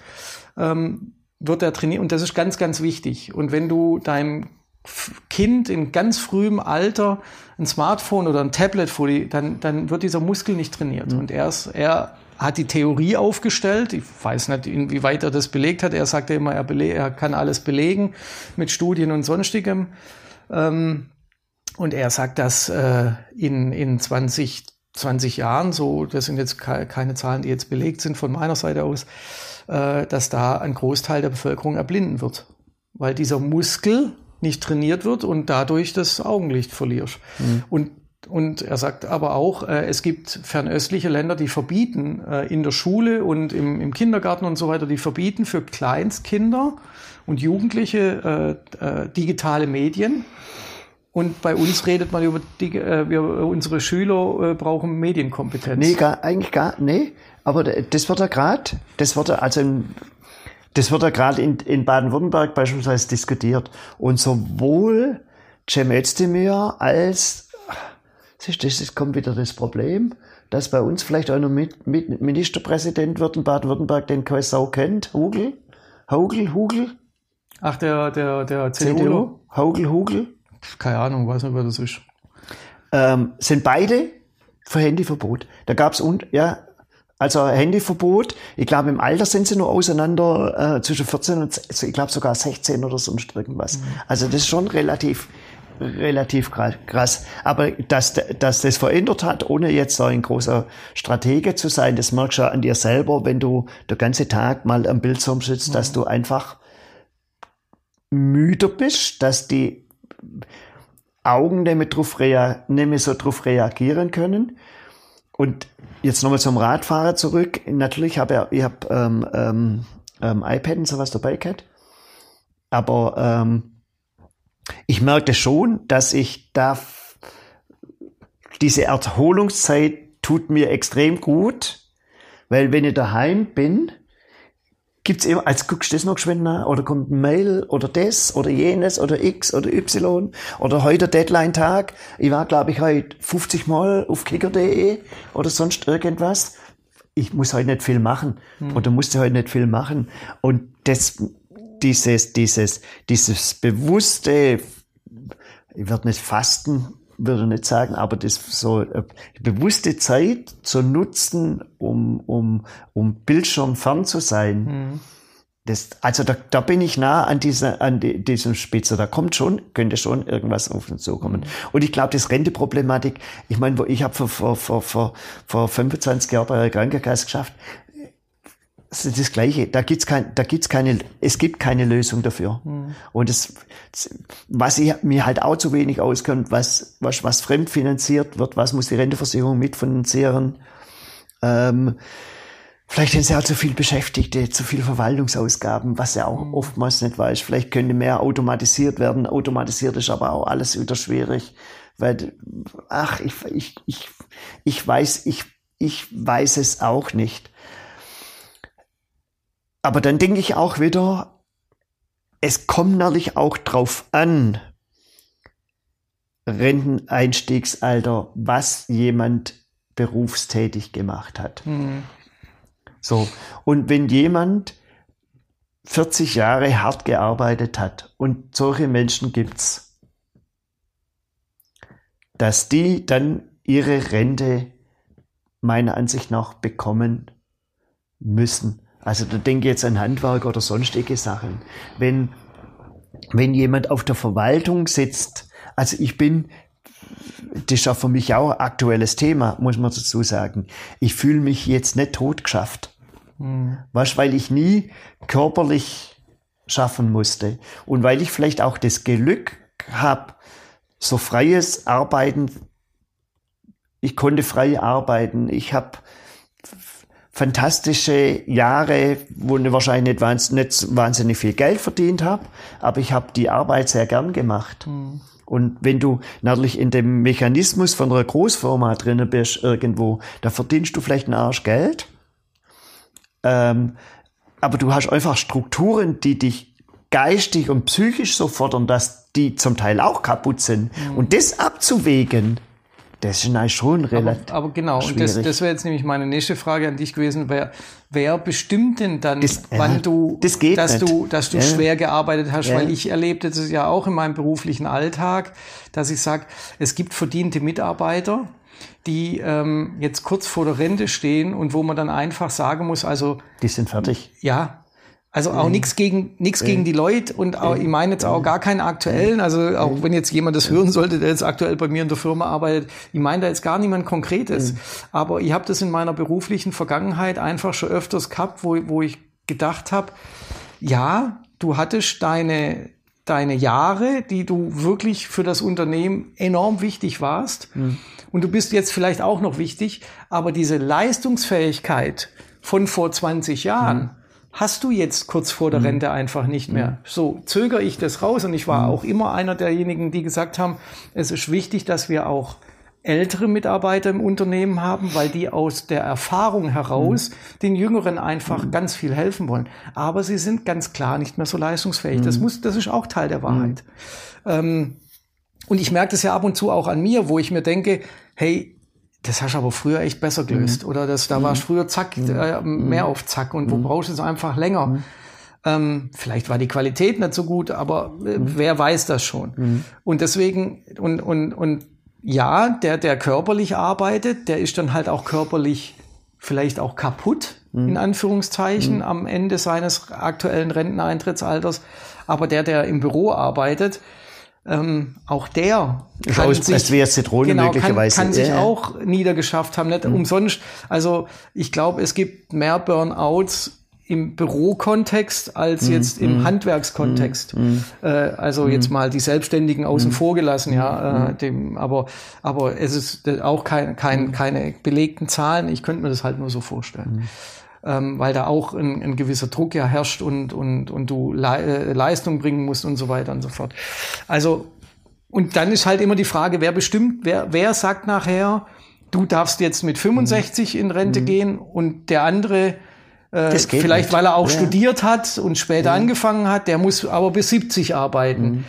wird er trainiert, und das ist ganz, ganz wichtig. Und wenn du deinem Kind in ganz frühem Alter ein Smartphone oder ein Tablet dann wird dieser Muskel nicht trainiert. Und er hat die Theorie aufgestellt, ich weiß nicht, inwieweit er das belegt hat, er sagt ja immer, er kann alles belegen mit Studien und Sonstigem. Und er sagt, dass in 20 20 Jahren, so, das sind jetzt keine Zahlen, die jetzt belegt sind von meiner Seite aus, dass da ein Großteil der Bevölkerung erblinden wird. Weil dieser Muskel nicht trainiert wird und dadurch das Augenlicht verlierst. Und er sagt aber auch, es gibt fernöstliche Länder, die verbieten in der Schule und im Kindergarten und so weiter, die verbieten für Kleinstkinder und Jugendliche digitale Medien. Und bei uns redet man über unsere Schüler brauchen Medienkompetenz. Nee, aber das wird ja gerade in Baden-Württemberg beispielsweise diskutiert. Und sowohl Cem Özdemir als, das kommt wieder das Problem, dass bei uns vielleicht auch noch Ministerpräsident wird in Baden-Württemberg, den keine Sau kennt. Hugel? Ach, der CDU? Hugel? Keine Ahnung, weiß nicht, wer das ist. Sind beide für Handyverbot. Da gab's also Handyverbot. Ich glaube, im Alter sind sie nur auseinander zwischen 14 und ich glaube sogar 16 oder sonst irgendwas. Also das ist schon relativ krass. Aber dass das verändert hat, ohne jetzt so ein großer Stratege zu sein, das merkst du an dir selber, wenn du den ganzen Tag mal am Bildschirm sitzt, dass du einfach müder bist, dass die Augen nicht mehr so drauf reagieren können. Und jetzt nochmal zum Radfahren zurück. Natürlich habe ich iPad und sowas dabei gehabt. Aber ich merkte schon, dass ich diese Erholungszeit tut mir extrem gut, weil wenn ich daheim bin, gibt's immer, als guckst du das noch geschwind nach, oder kommt ein Mail, oder das, oder jenes, oder X, oder Y, oder heute Deadline-Tag. Ich war, glaube ich, heute 50 Mal auf kicker.de, oder sonst irgendwas. Ich muss heute nicht viel machen, oder musste heute nicht viel machen. Und dieses bewusste, ich werde nicht fasten, würde nicht sagen, aber das so bewusste Zeit zu nutzen, um Bildschirm fern zu sein. Also da bin ich nah an diesem Spitze. Da könnte schon irgendwas auf uns zukommen. Und ich glaube, das Renteproblematik, ich meine, ich habe vor 25 Jahren bei der Krankenkasse geschafft. Das ist das Gleiche. Es gibt keine Lösung dafür. Und was ich mir halt auch zu wenig auskennt, was fremdfinanziert wird, was muss die Renteversicherung mitfinanzieren, vielleicht sind sie auch zu viel Beschäftigte, zu viel Verwaltungsausgaben, was ja auch oftmals nicht weiß. Vielleicht könnte mehr automatisiert werden. Automatisiert ist aber auch alles wieder schwierig, weil, ich weiß es auch nicht. Aber dann denke ich auch wieder, es kommt natürlich auch drauf an, Renteneinstiegsalter, was jemand berufstätig gemacht hat. So. Und wenn jemand 40 Jahre hart gearbeitet hat, und solche Menschen gibt's, dass die dann ihre Rente meiner Ansicht nach bekommen müssen. Also da denke ich jetzt an Handwerk oder sonstige Sachen. Wenn jemand auf der Verwaltung sitzt, also das ist ja für mich auch ein aktuelles Thema, muss man dazu sagen. Ich fühle mich jetzt nicht totgeschafft. Weil ich nie körperlich schaffen musste. Und weil ich vielleicht auch das Glück habe, so freies Arbeiten, ich konnte frei arbeiten, ich habe fantastische Jahre, wo ich wahrscheinlich nicht wahnsinnig viel Geld verdient habe, aber ich habe die Arbeit sehr gern gemacht. Und wenn du natürlich in dem Mechanismus von einer Großfirma drinnen bist irgendwo, da verdienst du vielleicht einen Arsch Geld, aber du hast einfach Strukturen, die dich geistig und psychisch so fordern, dass die zum Teil auch kaputt sind. Und das abzuwägen, das ist eigentlich schon relativ aber genau, schwierig. Und das wäre jetzt nämlich meine nächste Frage an dich gewesen, wer bestimmt denn dann, wann du schwer gearbeitet hast, weil ich erlebte das ja auch in meinem beruflichen Alltag, dass ich sage, es gibt verdiente Mitarbeiter, die jetzt kurz vor der Rente stehen und wo man dann einfach sagen muss, also die sind fertig. Ja, Also auch nichts gegen die Leute und auch, ich meine jetzt auch gar keinen aktuellen, also auch wenn jetzt jemand das hören sollte, der jetzt aktuell bei mir in der Firma arbeitet, ich meine da jetzt gar niemand Konkretes. Aber ich habe das in meiner beruflichen Vergangenheit einfach schon öfters gehabt, wo ich gedacht habe, ja, du hattest deine Jahre, die du wirklich für das Unternehmen enorm wichtig warst. Und du bist jetzt vielleicht auch noch wichtig, aber diese Leistungsfähigkeit von vor 20 Jahren hast du jetzt kurz vor der Rente einfach nicht mehr. So zögere ich das raus und ich war auch immer einer derjenigen, die gesagt haben, es ist wichtig, dass wir auch ältere Mitarbeiter im Unternehmen haben, weil die aus der Erfahrung heraus den Jüngeren einfach ganz viel helfen wollen. Aber sie sind ganz klar nicht mehr so leistungsfähig. Das ist auch Teil der Wahrheit. Und ich merke das ja ab und zu auch an mir, wo ich mir denke, hey, das hast du aber früher echt besser gelöst. Oder da warst du früher zack, mehr auf zack. Und wo brauchst du es einfach länger? Vielleicht war die Qualität nicht so gut, aber wer weiß das schon? Und deswegen, und ja, der körperlich arbeitet, der ist dann halt auch körperlich vielleicht auch kaputt, in Anführungszeichen, am Ende seines aktuellen Renteneintrittsalters. Aber der im Büro arbeitet, auch der kann sich auch niedergeschafft haben, nicht umsonst. Also ich glaube, es gibt mehr Burnouts im Bürokontext als jetzt im Handwerkskontext. Also jetzt mal die Selbstständigen außen vor gelassen, aber es ist auch keine belegten Zahlen. Ich könnte mir das halt nur so vorstellen. Weil da auch ein gewisser Druck ja herrscht und du Leistung bringen musst und so weiter und so fort. Also, und dann ist halt immer die Frage, wer sagt nachher, du darfst jetzt mit 65 in Rente gehen und der andere, vielleicht nicht, weil er auch studiert hat und später angefangen hat, der muss aber bis 70 arbeiten.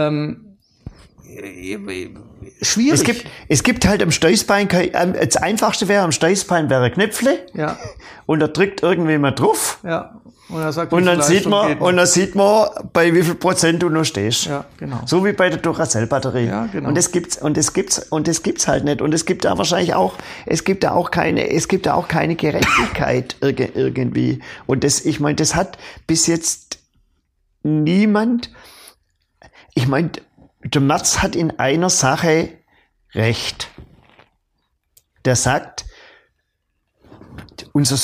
Schwierig. Es gibt halt am Steißbein, das einfachste wäre, am Steißbein wäre ein Knöpfle. Ja. Und da drückt irgendjemand drauf. Ja. Und dann sieht man, bei wie viel Prozent du noch stehst. Ja, genau. So wie bei der Duracell-Batterie. Ja, genau. Und das gibt's halt nicht. Und es gibt da wahrscheinlich auch, es gibt da auch keine Gerechtigkeit irgendwie. Und ich meine, das hat bis jetzt niemand, ich meine, der Merz hat in einer Sache recht. Der sagt, unser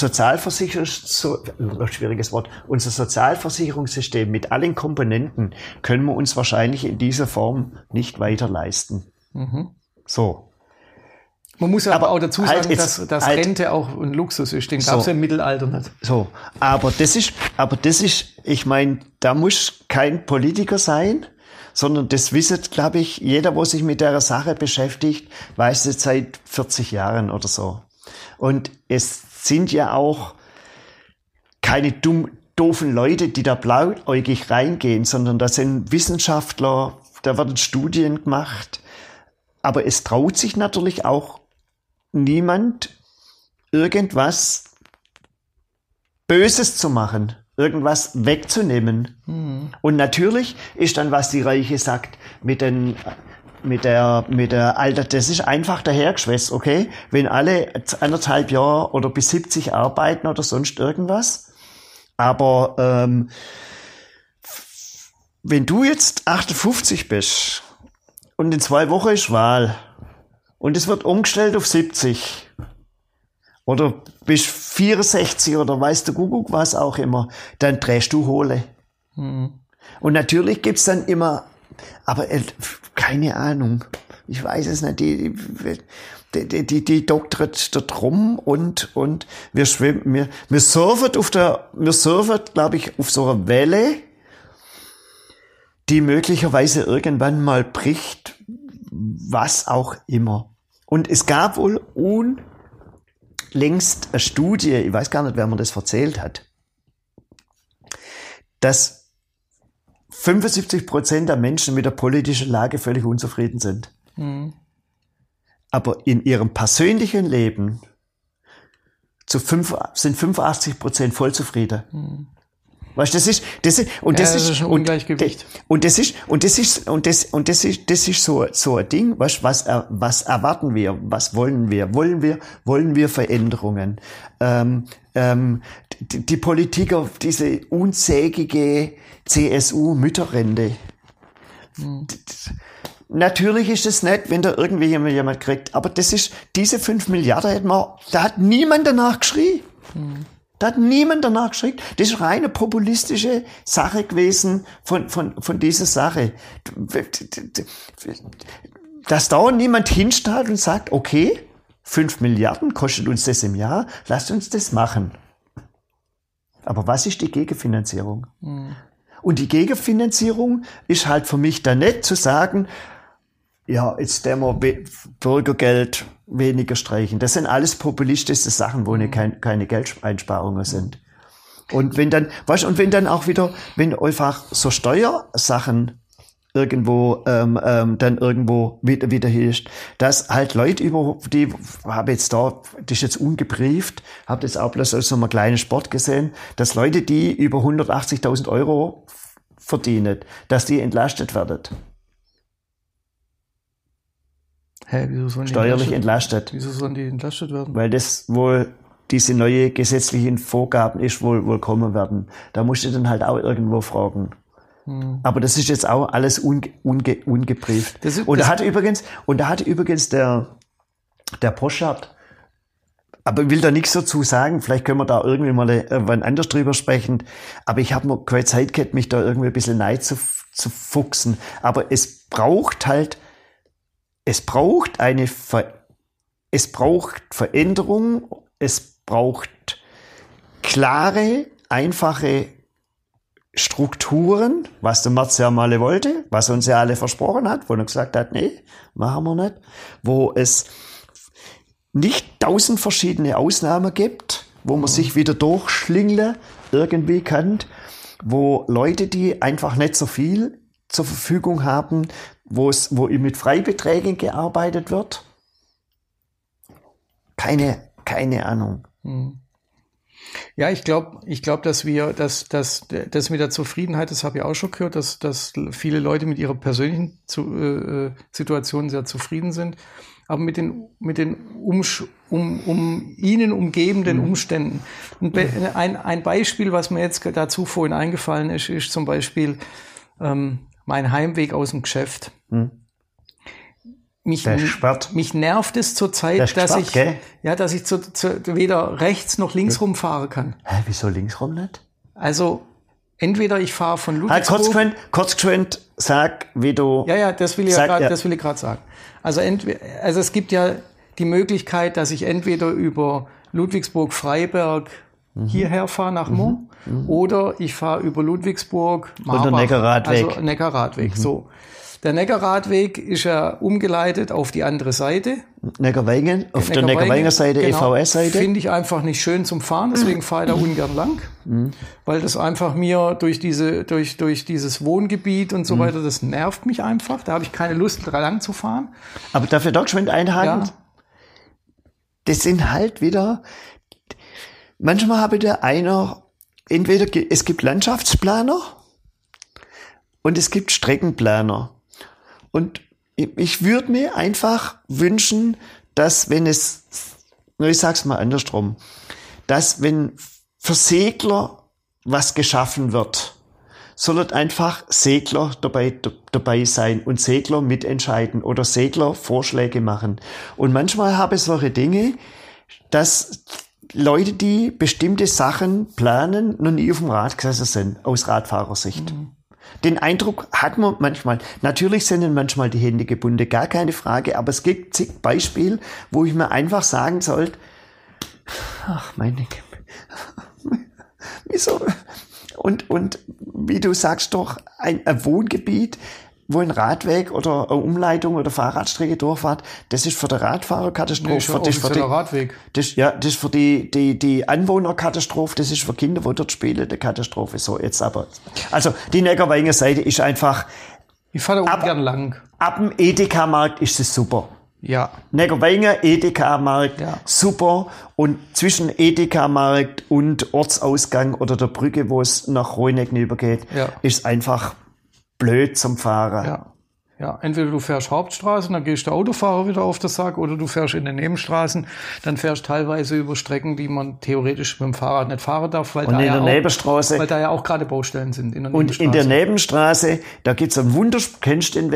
Sozialversicherungssystem mit allen Komponenten können wir uns wahrscheinlich in dieser Form nicht weiter leisten. So. Man muss aber auch dazu sagen, dass Rente auch ein Luxus ist. Den gab es ja im Mittelalter nicht. So. Aber das ist, ich meine, da muss kein Politiker sein, sondern das wisset, glaube ich, jeder, wo sich mit der Sache beschäftigt, weiß es seit 40 Jahren oder so. Und es sind ja auch keine doofen Leute, die da blauäugig reingehen, sondern das sind Wissenschaftler, da werden Studien gemacht. Aber es traut sich natürlich auch niemand, irgendwas Böses zu machen, irgendwas wegzunehmen. Und natürlich ist dann, was die Reiche sagt, mit der Alter, das ist einfach dahergeschwätzt, okay? Wenn alle 1,5 Jahre oder bis 70 arbeiten oder sonst irgendwas. Aber wenn du jetzt 58 bist und in 2 Wochen ist Wahl und es wird umgestellt auf 70 oder bist 64 oder weißt du Kuckuck was auch immer, dann drehst du Hohle. Und natürlich gibt's dann immer, aber keine Ahnung, ich weiß es nicht, die doktert da drum und wir schwimmen, wir surfen, glaube ich, auf so einer Welle, die möglicherweise irgendwann mal bricht, was auch immer. Und es gab wohl unlängst eine Studie, ich weiß gar nicht, wer mir das erzählt hat, dass 75% der Menschen mit der politischen Lage völlig unzufrieden sind. Aber in ihrem persönlichen Leben sind 85% voll zufrieden. Weißt du, das ist ein Ungleichgewicht. Und das ist so ein Ding, was erwarten wir? Was wollen wir? Wollen wir Veränderungen? die Politiker, diese unsägige CSU-Mütterrente. Natürlich ist es nett, wenn da irgendwie jemand kriegt, aber diese 5 Milliarden da hat niemand danach geschrien. Da hat niemand danach geschrien. Das ist reine populistische Sache gewesen von dieser Sache. Dass da niemand hinstellt und sagt, okay, 5 Milliarden kostet uns das im Jahr, lasst uns das machen. Aber was ist die Gegenfinanzierung? Und die Gegenfinanzierung ist halt für mich da nicht zu sagen, ja, jetzt werden wir Bürgergeld weniger streichen. Das sind alles populistische Sachen, wo keine Geldeinsparungen sind. Und wenn dann auch wieder, wenn einfach so Steuersachen irgendwo dann irgendwo wieder hilft, dass halt Leute das ist jetzt ungebrieft, habe jetzt auch bloß aus so einem kleinen Sport gesehen, dass Leute, die über 180.000 Euro verdienen, dass die entlastet werden. Wieso sollen die steuerlich entlastet? Wieso sollen die entlastet werden? Weil das wohl diese neue gesetzlichen Vorgaben wohl kommen werden. Da musst du dann halt auch irgendwo fragen. Aber das ist jetzt auch alles ungebrieft. Und da hat übrigens der Poschardt, aber ich will da nichts dazu sagen, vielleicht können wir da irgendwie mal wann anders drüber sprechen, aber ich habe noch keine Zeit gehabt, mich da irgendwie ein bisschen rein zu fuchsen. Aber es braucht Veränderung, es braucht klare, einfache Strukturen, was der Merz ja mal wollte, was uns ja alle versprochen hat, wo er gesagt hat, nee, machen wir nicht, wo es nicht 1000 verschiedene Ausnahmen gibt, wo man sich wieder durchschlingeln irgendwie kann, wo Leute, die einfach nicht so viel zur Verfügung haben, wo mit Freibeträgen gearbeitet wird. Keine Ahnung. Ja, ich glaube, dass das mit der Zufriedenheit, das habe ich auch schon gehört, dass viele Leute mit ihrer persönlichen Situation sehr zufrieden sind, aber mit den ihnen umgebenden Umständen. Und ein Beispiel, was mir jetzt dazu vorhin eingefallen ist zum Beispiel mein Heimweg aus dem Geschäft. Mich nervt es zurzeit, dass ich weder rechts noch links rumfahren kann. Wieso links rum nicht? Also, entweder ich fahre von Ludwigsburg. Kurzgeschwind, sag, wie du. Ja, das will ich gerade sagen. Also es gibt ja die Möglichkeit, dass ich entweder über Ludwigsburg-Freiberg hierher fahre nach Mo, oder ich fahre über Ludwigsburg-Marbach. Oder Neckarradweg. Also Neckarradweg, so. Der Neckarradweg ist ja umgeleitet auf die andere Seite. Neckarweingen, auf der Neckarwenger Seite, genau, EVS-Seite. Finde ich einfach nicht schön zum Fahren, deswegen fahre ich da ungern lang. Weil das einfach mir durch dieses Wohngebiet und so weiter, das nervt mich einfach. Da habe ich keine Lust, lang zu fahren. Aber dafür doch schon einhaken. Ja. Das sind halt wieder, manchmal habe der es gibt Landschaftsplaner und es gibt Streckenplaner. Und ich würde mir einfach wünschen, dass ich sag's mal andersrum, dass wenn für Segler was geschaffen wird, soll einfach Segler dabei sein und Segler mitentscheiden oder Segler Vorschläge machen. Und manchmal habe ich solche Dinge, dass Leute, die bestimmte Sachen planen, noch nie auf dem Rad gesessen sind, aus Radfahrersicht. Den Eindruck hat man manchmal. Natürlich sind dann manchmal die Hände gebunden, gar keine Frage, aber es gibt zig Beispiele, wo ich mir einfach sagen sollte, ach meine Güte, wieso? Und wie du sagst doch, ein Wohngebiet, wo ein Radweg oder eine Umleitung oder Fahrradstrecke durchfährt, das ist für den Radfahrer Katastrophe. Das ist für den Radweg. Das ist für die Anwohner Katastrophe, das ist für Kinder, die dort spielen, eine Katastrophe. So, jetzt aber. Also, die Neckarwenger Seite ist einfach. Ich fahre da ungern lang. Ab dem Edeka-Markt ist es super. Ja. Neckarwenger, Edeka-Markt, super. Und zwischen Edeka-Markt und Ortsausgang oder der Brücke, wo es nach Roinecken übergeht, ist einfach blöd zum Fahren. Ja. Ja, entweder du fährst Hauptstraßen, dann gehst der Autofahrer wieder auf den Sack, oder du fährst in den Nebenstraßen, dann fährst teilweise über Strecken, die man theoretisch mit dem Fahrrad nicht fahren darf, weil da ja auch gerade Baustellen sind. Und in der Nebenstraße, da gibt's einen wunderschönen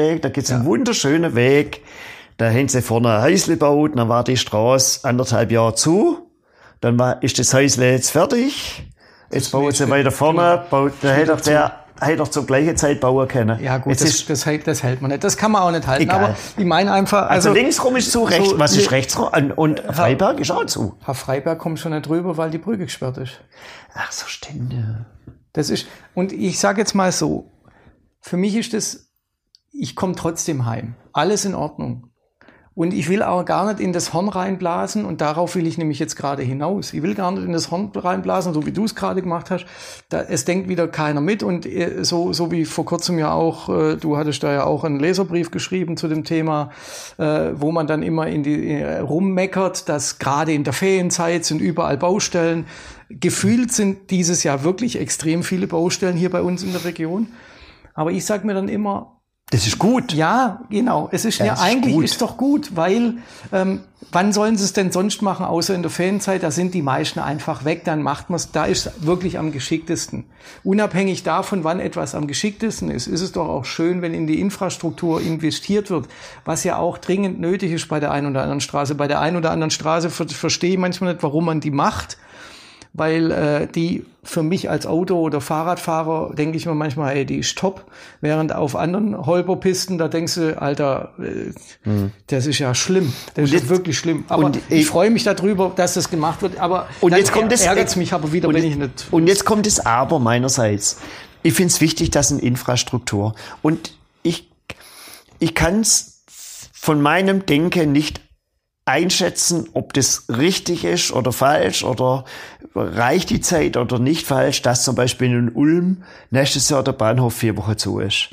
Weg, da haben sie vorne ein Häusle gebaut, dann war die Straße 1,5 Jahre zu, dann ist das Häusle jetzt fertig, jetzt bauen sie weiter vorne, da hätte doch zur gleichen Zeit bauen können. Ja gut, das hält man nicht. Das kann man auch nicht halten. Egal. Aber ich meine einfach... Also linksrum ist zu, was ist rechtsrum? Und Freiberg ist auch zu. Herr Freiberg kommt schon nicht drüber, weil die Brücke gesperrt ist. Ach so, stimmt. Ja. Und ich sage jetzt mal so, für mich ist das, ich komme trotzdem heim. Alles in Ordnung. Und ich will auch gar nicht in das Horn reinblasen, und darauf will ich nämlich jetzt gerade hinaus. Ich will gar nicht in das Horn reinblasen, so wie du es gerade gemacht hast. Es denkt wieder keiner mit, und so wie vor kurzem ja auch, du hattest da ja auch einen Leserbrief geschrieben zu dem Thema, wo man dann immer rummeckert, dass gerade in der Ferienzeit sind überall Baustellen. Gefühlt sind dieses Jahr wirklich extrem viele Baustellen hier bei uns in der Region. Aber ich sag mir dann immer, das ist gut. Ja, genau. Es ist ist doch gut, weil wann sollen sie es denn sonst machen, außer in der Ferienzeit? Da sind die meisten einfach weg, dann macht man es. Da ist es wirklich am geschicktesten. Unabhängig davon, wann etwas am geschicktesten ist es doch auch schön, wenn in die Infrastruktur investiert wird, was ja auch dringend nötig ist bei der einen oder anderen Straße. Bei der einen oder anderen Straße verstehe ich manchmal nicht, warum man die macht. Weil die für mich als Auto- oder Fahrradfahrer, denke ich mir manchmal, ey, die ist top. Während auf anderen Holperpisten, da denkst du, Alter, das ist ja schlimm. Das ist wirklich schlimm. Aber ich freue mich darüber, dass das gemacht wird. Aber und jetzt ärgert es mich aber wieder, wenn ich nicht... Und jetzt kommt das Aber meinerseits. Ich finde es wichtig, dass eine Infrastruktur. Und ich kann es von meinem Denken nicht einschätzen, ob das richtig ist oder falsch, oder reicht die Zeit oder nicht falsch, dass zum Beispiel in Ulm nächstes Jahr der Bahnhof 4 Wochen zu ist.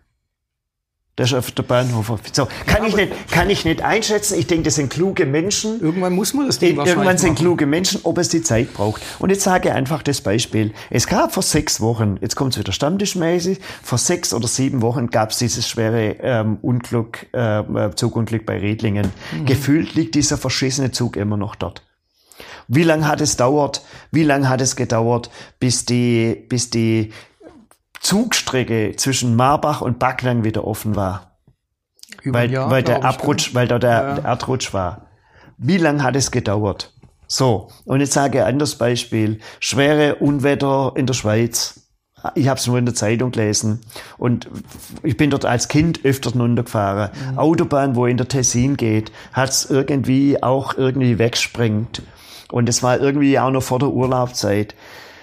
Das ist auf der Bahnhof. So, kann ich nicht einschätzen. Ich denke, das sind kluge Menschen. Irgendwann muss man das Ding wahrscheinlich Irgendwann sind kluge Menschen, ob es die Zeit braucht. Und jetzt sage ich einfach das Beispiel. Es gab vor 6 Wochen, jetzt kommt es wieder stammtischmäßig, vor 6 oder 7 Wochen gab es dieses schwere Zugunglück bei Redlingen. Gefühlt liegt dieser verschissene Zug immer noch dort. Wie lange hat es gedauert, bis die Zugstrecke zwischen Marbach und Backnang wieder offen war? Weil der Erdrutsch war. Wie lange hat es gedauert? So, und jetzt sage ich ein anderes Beispiel. Schwere Unwetter in der Schweiz. Ich habe es nur in der Zeitung gelesen. Und ich bin dort als Kind öfter runtergefahren. Autobahn, wo in der Tessin geht, hat es irgendwie wegsprengt. Und es war irgendwie auch noch vor der Urlaubszeit.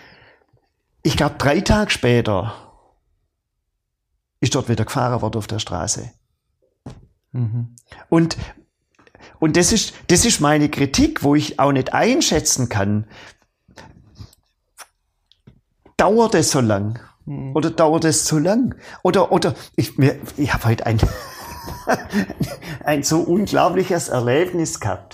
Ich glaube, 3 Tage später ist dort wieder gefahren worden auf der Straße. Und das ist meine Kritik, wo ich auch nicht einschätzen kann. Dauert es so lang? Oder dauert es zu lang? Oder ich habe heute ein so unglaubliches Erlebnis gehabt.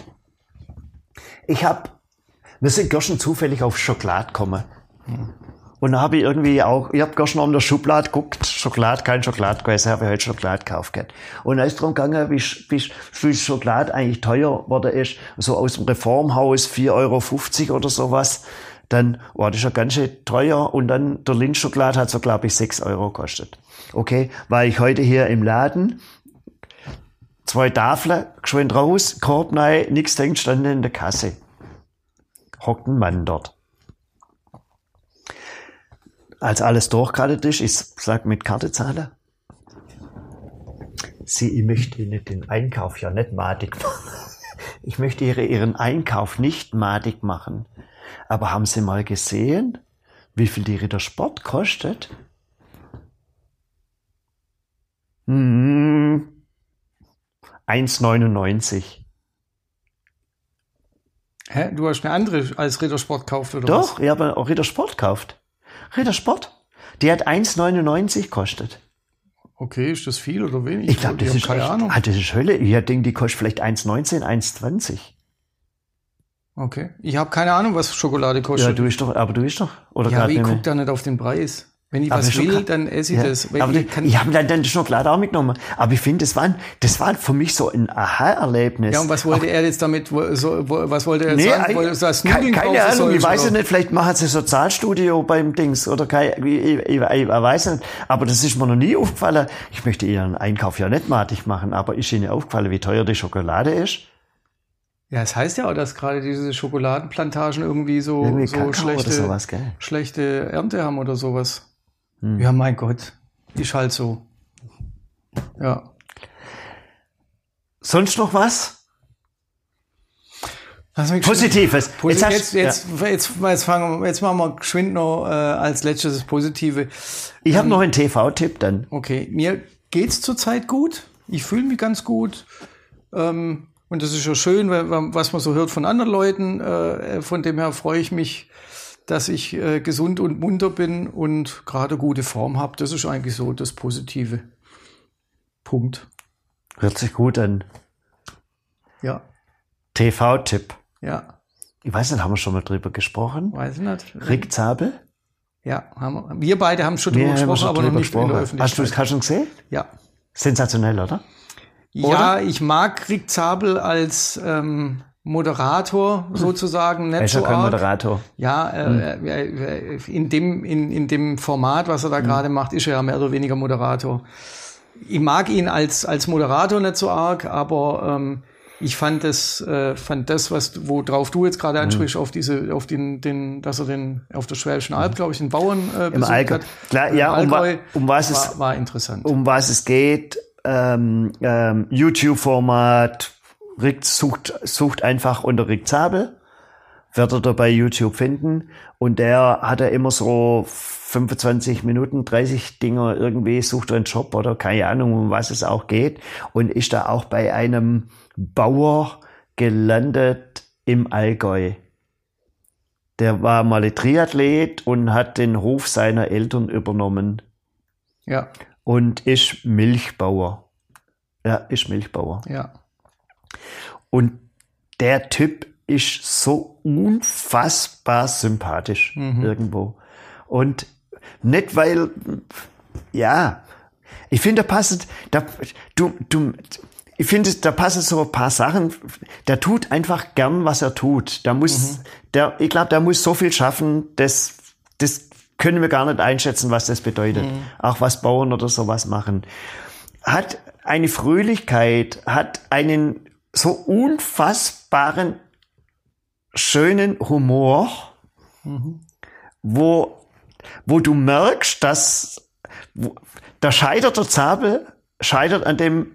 Wir sind gestern zufällig auf Schokolade gekommen. Und dann habe ich habe gestern in der Schublade geguckt, kein Schokolade gewesen, habe ich heute Schokolade gekauft. Und dann ist darum gegangen, wie viel Schokolade eigentlich teuer worden ist, so aus dem Reformhaus 4,50 € oder sowas. Dann war das schon ganz schön teuer, und dann der Lindt-Schokolade hat so, glaube ich, 6 € gekostet. Okay, war ich heute hier im Laden, 2 Tafeln, geschwind raus, Korb rein, nix denkt, stand in der Kasse. Hockt ein Mann dort. Als alles durchgekartet ist, ich sag mit Karte zahlen. Ich möchte Ihnen den Einkauf ja nicht madig machen. Ich möchte Ihren Einkauf nicht madig machen. Aber haben Sie mal gesehen, wie viel die Rittersport kostet? 1,99. Hä? Du hast eine andere als Rittersport gekauft, oder Doch, was? Doch, ich habe auch Rittersport gekauft. Rittersport. Die hat 1,99 gekostet. Okay, ist das viel oder wenig? Ich glaube, das ist keine Ahnung. Das ist Hölle. Ich denke, die kostet vielleicht 1,19, 1,20. Okay. Ich habe keine Ahnung, was Schokolade kostet. Ja, du bist doch. Oder ja, aber ich gucke da nicht auf den Preis. Wenn ich was will, dann esse ich das. Aber ich habe dann Schokolade auch mitgenommen. Aber ich finde, das war für mich so ein Aha-Erlebnis. Ja, und was wollte er jetzt damit, was wollte er sagen? Wollte er das Nudeln keine Ahnung, ich weiß es nicht, vielleicht machen sie Sozialstudio beim Dings oder ich weiß nicht. Aber das ist mir noch nie aufgefallen. Ich möchte ihren Einkauf ja nicht matig machen, aber ist Ihnen aufgefallen, wie teuer die Schokolade ist? Ja, es heißt ja auch, dass gerade diese Schokoladenplantagen irgendwie so schlechte Ernte haben oder sowas. Ja, mein Gott, ist halt so. Ja. Sonst noch was? Positives. Jetzt machen wir geschwind noch als letztes das Positive. Ich habe noch einen TV-Tipp dann. Okay, mir geht's zurzeit gut. Ich fühle mich ganz gut. Und das ist ja schön, was man so hört von anderen Leuten. Von dem her freue ich mich, dass ich gesund und munter bin und gerade gute Form habe. Das ist eigentlich so das Positive. Punkt. Hört sich gut an. Ja. TV-Tipp. Ja. Ich weiß nicht, haben wir schon mal drüber gesprochen? Weiß ich nicht. Rick Zabel? Ja, haben wir. Wir beide haben schon drüber gesprochen, aber noch nicht in der Öffentlichkeit. Hast du das schon gesehen? Ja. Sensationell, oder? Ja, ich mag Rick Zabel als Moderator sozusagen. Er ist ja kein Moderator. Ja, in dem Format, was er da gerade macht, ist er ja mehr oder weniger Moderator. Ich mag ihn als Moderator nicht so arg, aber ich fand das, worauf du jetzt gerade ansprichst, dass er auf der Schwäbischen Alb, glaube ich, den Bauern im Allgäu hat. Klar, ja, Allgäu war interessant. Um was es geht, YouTube-Format, Rick sucht einfach unter Rick Zabel, wird er da bei YouTube finden, und der hat ja immer so 25 Minuten, 30 Dinger irgendwie, sucht einen Job oder keine Ahnung, um was es auch geht, und ist da auch bei einem Bauer gelandet im Allgäu. Der war mal Triathlet und hat den Hof seiner Eltern übernommen. Ja. Und ist Milchbauer. Ja. Und der Typ ist so unfassbar sympathisch irgendwo. Und nicht weil, ja, ich finde, da passen so ein paar Sachen, der tut einfach gern, was er tut. Ich glaube, der muss so viel schaffen, das können wir gar nicht einschätzen, was das bedeutet. Auch was Bauern oder sowas machen. Hat eine Fröhlichkeit, hat einen so unfassbaren, schönen Humor, wo du merkst, dass der Zabel scheitert an dem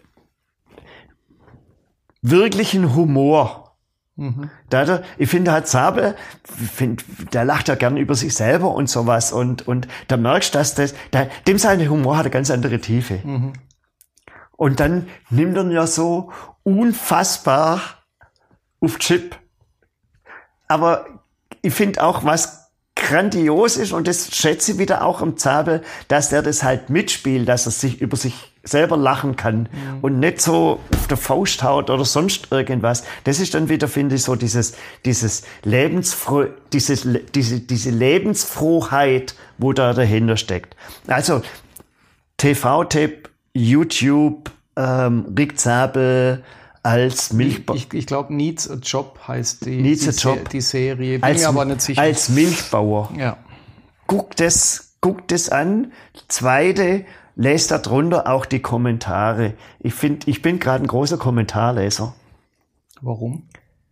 wirklichen Humor. Ich finde, Zabel, der lacht ja gern über sich selber und sowas, und da merkst du, dass dem seine Humor hat eine ganz andere Tiefe. Und dann nimmt er ihn ja so unfassbar auf Chip. Aber ich finde auch, was grandios ist, und das schätze ich wieder auch am Zabel, dass der das halt mitspielt, dass er sich über sich selber lachen kann und nicht so auf der Faust haut oder sonst irgendwas. Das ist dann wieder, finde ich, so diese Lebensfrohheit, wo da dahinter steckt. Also TV-Tipp, YouTube, Rick Zabel als Milchbauer. Ich glaube, Needs a Job heißt die Serie. Bin mir aber nicht sicher. Als Milchbauer. Ja. Guck das an. Zweite, lest da drunter auch die Kommentare. Ich bin gerade ein großer Kommentarleser. Warum?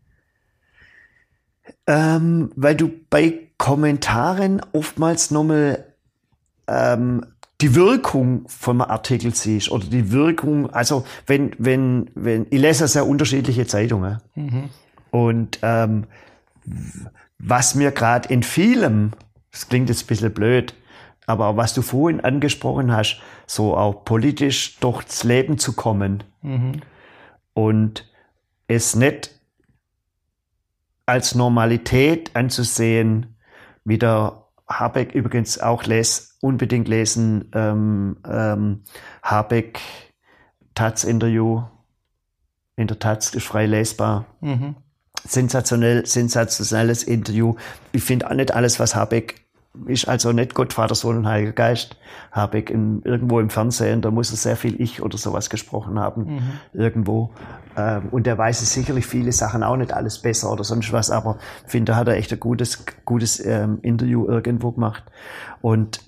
Weil du bei Kommentaren oftmals nochmal die Wirkung vom Artikel siehst, oder die Wirkung, also wenn ich lese ja sehr unterschiedliche Zeitungen, und was mir gerade in vielem, das klingt jetzt ein bisschen blöd, aber was du vorhin angesprochen hast, so auch politisch durchs Leben zu kommen und es nicht als Normalität anzusehen, wie der Habeck übrigens auch unbedingt lesen, Habeck Taz-Interview in der Taz ist frei lesbar. Sensationelles Interview. Ich finde auch nicht alles, was Habeck ist also nicht Gott, Vater, Sohn und Heiliger Geist, habe ich irgendwo im Fernsehen, da muss er sehr viel Ich oder sowas gesprochen haben, irgendwo. Und der weiß es sicherlich viele Sachen auch nicht alles besser oder sonst was, aber ich finde, da hat er echt ein gutes Interview irgendwo gemacht. Und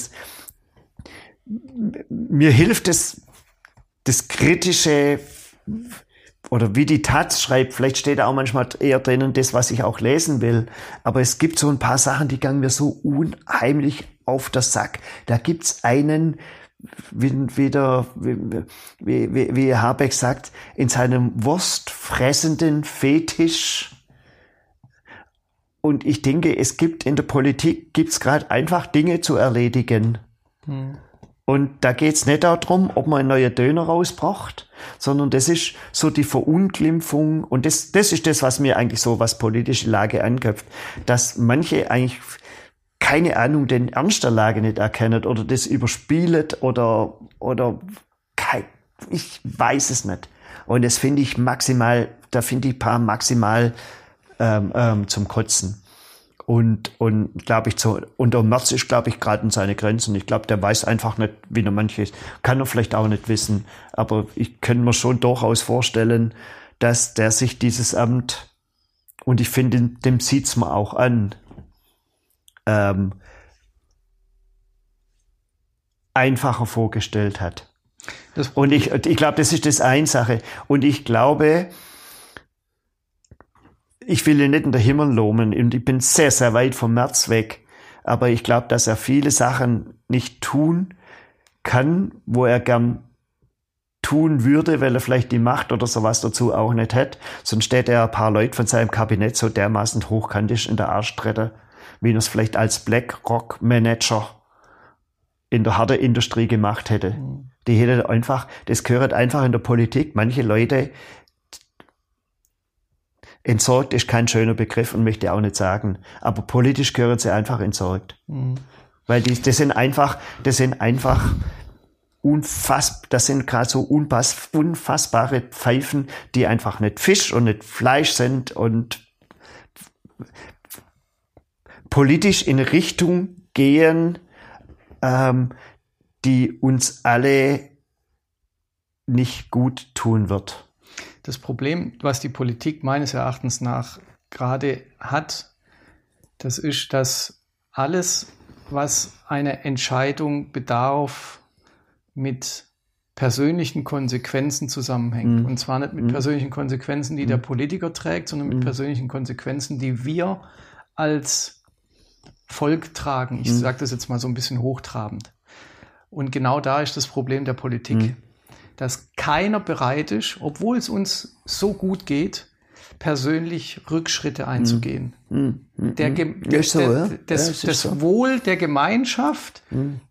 mir hilft das Kritische, oder wie die Taz schreibt, vielleicht steht da auch manchmal eher drinnen das, was ich auch lesen will, aber es gibt so ein paar Sachen, die gehen mir so unheimlich auf den Sack. Da gibt's einen, wie Habeck sagt, in seinem wurstfressenden Fetisch. Und ich denke, es gibt in der Politik, gibt's gerade einfach Dinge zu erledigen. Und da geht's nicht darum, ob man einen neuen Döner rausbraucht, sondern das ist so die Verunglimpfung. Und das ist das, was mir eigentlich so, was politische Lage anköpft, dass manche eigentlich, keine Ahnung, den Ernst der Lage nicht erkennen oder das überspielt oder ich weiß es nicht. Und das finde ich maximal, da finde ich ein paar maximal zum Kotzen. Und glaube ich, und der Merz ist, glaube ich, gerade in seine Grenzen. Ich glaube, der weiß einfach nicht, wie er manches, kann er vielleicht auch nicht wissen. Aber ich könnte mir schon durchaus vorstellen, dass der sich dieses Amt, und ich finde, dem sieht's mir auch an, einfacher vorgestellt hat. Und ich glaube, das ist das eine Sache. Und ich glaube, ich will ihn nicht in den Himmel loben und ich bin sehr, sehr weit vom Merz weg. Aber ich glaube, dass er viele Sachen nicht tun kann, wo er gern tun würde, weil er vielleicht die Macht oder sowas dazu auch nicht hat. Sonst steht er ein paar Leute von seinem Kabinett so dermaßen hochkantig in der Arschtrette, wie er es vielleicht als BlackRock-Manager in der harten Industrie gemacht hätte. Die hätte einfach, das gehört einfach in der Politik. Manche Leute, entsorgt ist kein schöner Begriff und möchte auch nicht sagen, aber politisch gehören sie einfach entsorgt. Weil das sind einfach das sind gerade so unfassbare Pfeifen, die einfach nicht Fisch und nicht Fleisch sind und politisch in eine Richtung gehen, die uns alle nicht gut tun wird. Das Problem, was die Politik meines Erachtens nach gerade hat, das ist, dass alles, was eine Entscheidung bedarf, mit persönlichen Konsequenzen zusammenhängt. Und zwar nicht mit persönlichen Konsequenzen, die der Politiker trägt, sondern mit persönlichen Konsequenzen, die wir als Volk tragen. Ich sage das jetzt mal so ein bisschen hochtrabend. Und genau da ist das Problem der Politik. Dass keiner bereit ist, obwohl es uns so gut geht, persönlich Rückschritte einzugehen. Das Wohl der Gemeinschaft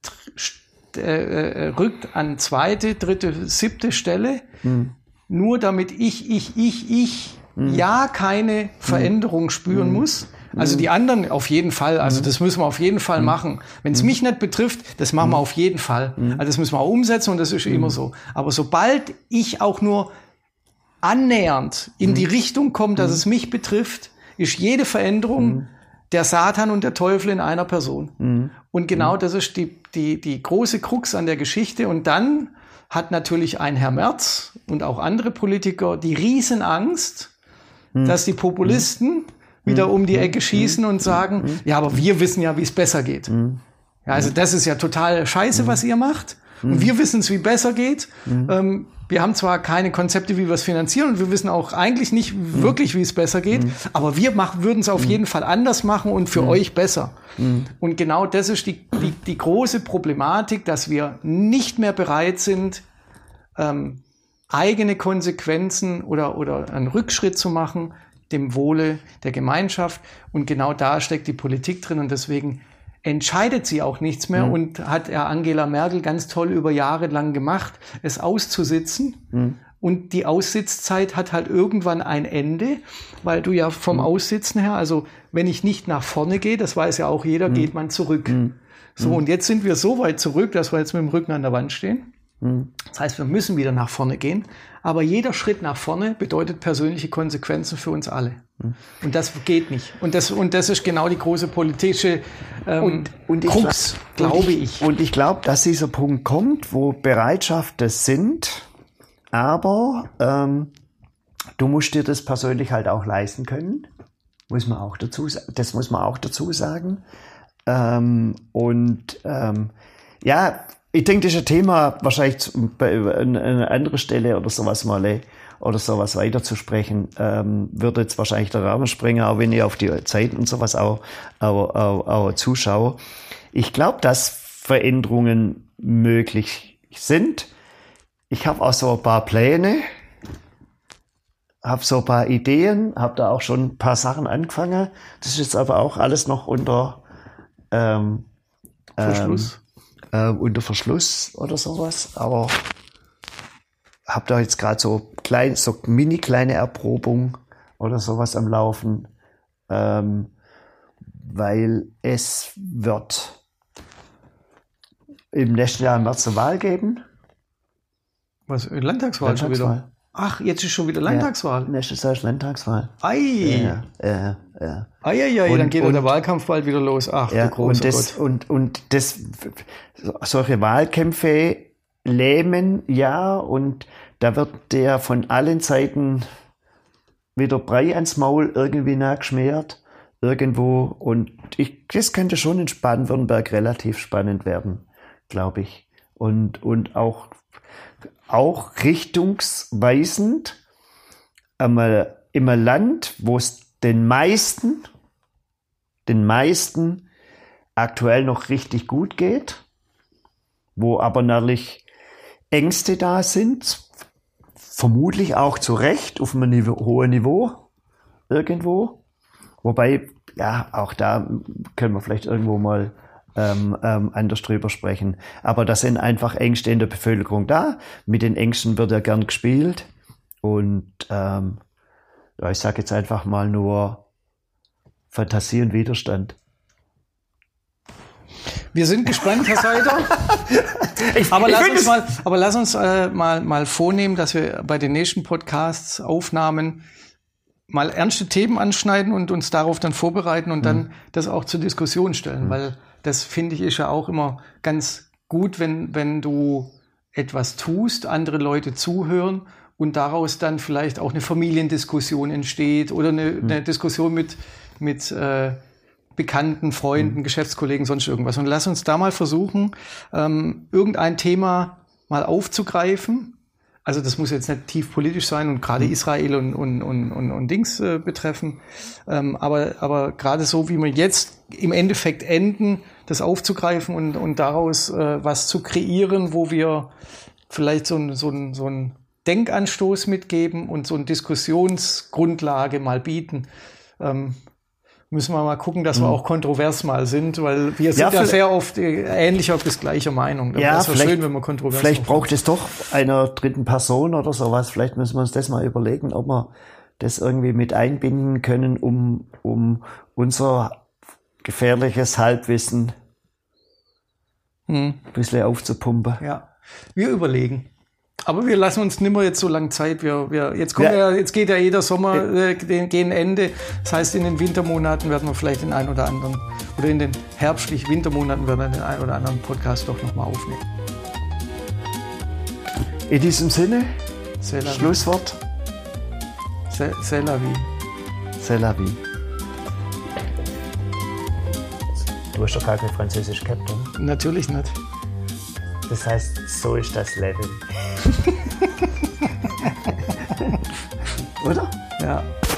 rückt an 2., 3., 7. Stelle, nur damit ich ja keine Veränderung spüren muss. Also die anderen auf jeden Fall, also das müssen wir auf jeden Fall machen. Wenn es mich nicht betrifft, das machen wir auf jeden Fall. Also das müssen wir auch umsetzen und das ist immer so. Aber sobald ich auch nur annähernd in die Richtung komme, dass es mich betrifft, ist jede Veränderung der Satan und der Teufel in einer Person. Und genau das ist die große Krux an der Geschichte. Und dann hat natürlich ein Herr Merz und auch andere Politiker die Riesenangst, dass die Populisten wieder um die Ecke schießen und sagen, ja, aber wir wissen ja, wie es besser geht. Ja, also das ist ja total scheiße, was ihr macht. Und wir wissen es, wie besser geht. Wir haben zwar keine Konzepte, wie wir es finanzieren, und wir wissen auch eigentlich nicht wirklich, wie es besser geht, aber wir würden es auf jeden Fall anders machen und für euch besser. Und genau das ist die große Problematik, dass wir nicht mehr bereit sind, eigene Konsequenzen oder einen Rückschritt zu machen, dem Wohle der Gemeinschaft. Und genau da steckt die Politik drin und deswegen entscheidet sie auch nichts mehr und hat Angela Merkel ganz toll über Jahre lang gemacht, es auszusitzen. Und die Aussitzzeit hat halt irgendwann ein Ende, weil du ja vom Aussitzen her, also wenn ich nicht nach vorne gehe, das weiß ja auch jeder, geht man zurück. So, und jetzt sind wir so weit zurück, dass wir jetzt mit dem Rücken an der Wand stehen. Das heißt, wir müssen wieder nach vorne gehen. Aber jeder Schritt nach vorne bedeutet persönliche Konsequenzen für uns alle. Und das geht nicht. Und das ist genau die große politische Krux, glaube ich. Und ich glaube, dass dieser Punkt kommt, wo Bereitschaften sind, aber du musst dir das persönlich halt auch leisten können. Das muss man auch dazu sagen. Ich denke, das ist ein Thema, wahrscheinlich bei einer anderen Stelle oder sowas weiter zu sprechen, würde jetzt wahrscheinlich der Rahmen sprengen, auch wenn ich auf die Zeit und sowas auch zuschaue. Ich glaube, dass Veränderungen möglich sind. Ich habe auch so ein paar Pläne, habe so ein paar Ideen, habe da auch schon ein paar Sachen angefangen. Das ist jetzt aber auch alles noch unter Verschluss. Unter Verschluss oder sowas, aber habe da jetzt gerade so mini kleine Erprobung oder sowas am Laufen, weil es wird im nächsten Jahr im März eine Wahl geben. Was, Landtagswahl schon wieder? Ach, jetzt ist schon wieder Landtagswahl. Ja, nächstes Jahr ist Landtagswahl. Ei! Eieiei, dann geht der Wahlkampf bald wieder los. Ach, ja, du großer Gott. Und solche Wahlkämpfe lähmen, ja, und da wird der von allen Seiten wieder Brei ans Maul irgendwie nachgeschmiert, irgendwo. Und das könnte schon in Baden-Württemberg relativ spannend werden, glaube ich. Und auch richtungsweisend einmal im Land, wo es den meisten aktuell noch richtig gut geht, wo aber natürlich Ängste da sind, vermutlich auch zu Recht auf einem hohen Niveau irgendwo, wobei, ja, auch da können wir vielleicht irgendwo mal anders drüber sprechen. Aber da sind einfach Ängste in der Bevölkerung da. Mit den Ängsten wird ja gern gespielt. Und ich sage jetzt einfach mal nur Fantasie und Widerstand. Wir sind gespannt, Herr Seider. Aber lass uns mal vornehmen, dass wir bei den nächsten Podcasts, Aufnahmen mal ernste Themen anschneiden und uns darauf dann vorbereiten und dann das auch zur Diskussion stellen, weil das, finde ich, ist ja auch immer ganz gut, wenn du etwas tust, andere Leute zuhören und daraus dann vielleicht auch eine Familiendiskussion entsteht oder eine Diskussion mit Bekannten, Freunden, Geschäftskollegen, sonst irgendwas. Und lass uns da mal versuchen, irgendein Thema mal aufzugreifen. Also das muss jetzt nicht tief politisch sein und gerade Israel und Dings betreffen. Aber gerade so, wie wir jetzt im Endeffekt enden, das aufzugreifen und daraus was zu kreieren, wo wir vielleicht so einen Denkanstoß mitgeben und so eine Diskussionsgrundlage mal bieten. Müssen wir mal gucken, dass wir auch kontrovers mal sind, weil wir sind ja sehr oft ähnlicher bis gleicher Meinung. Ja, es wäre schön, wenn wir kontrovers vielleicht braucht es doch einer dritten Person oder sowas. Vielleicht müssen wir uns das mal überlegen, ob wir das irgendwie mit einbinden können, um unser gefährliches Halbwissen ein bisschen aufzupumpen. Ja, wir überlegen. Aber wir lassen uns nimmer jetzt so lange Zeit. Jetzt geht ja jeder Sommer gegen Ende. Das heißt, in den Wintermonaten werden wir vielleicht den einen oder anderen, oder in den herbstlich-Wintermonaten werden wir den einen oder anderen Podcast doch nochmal aufnehmen. In diesem Sinne, Schlusswort. C'est la vie. C'est la vie. Du hast doch gar kein Französisch gehabt, oder? Natürlich nicht. Das heißt, so ist das Leben. Oder? Ja.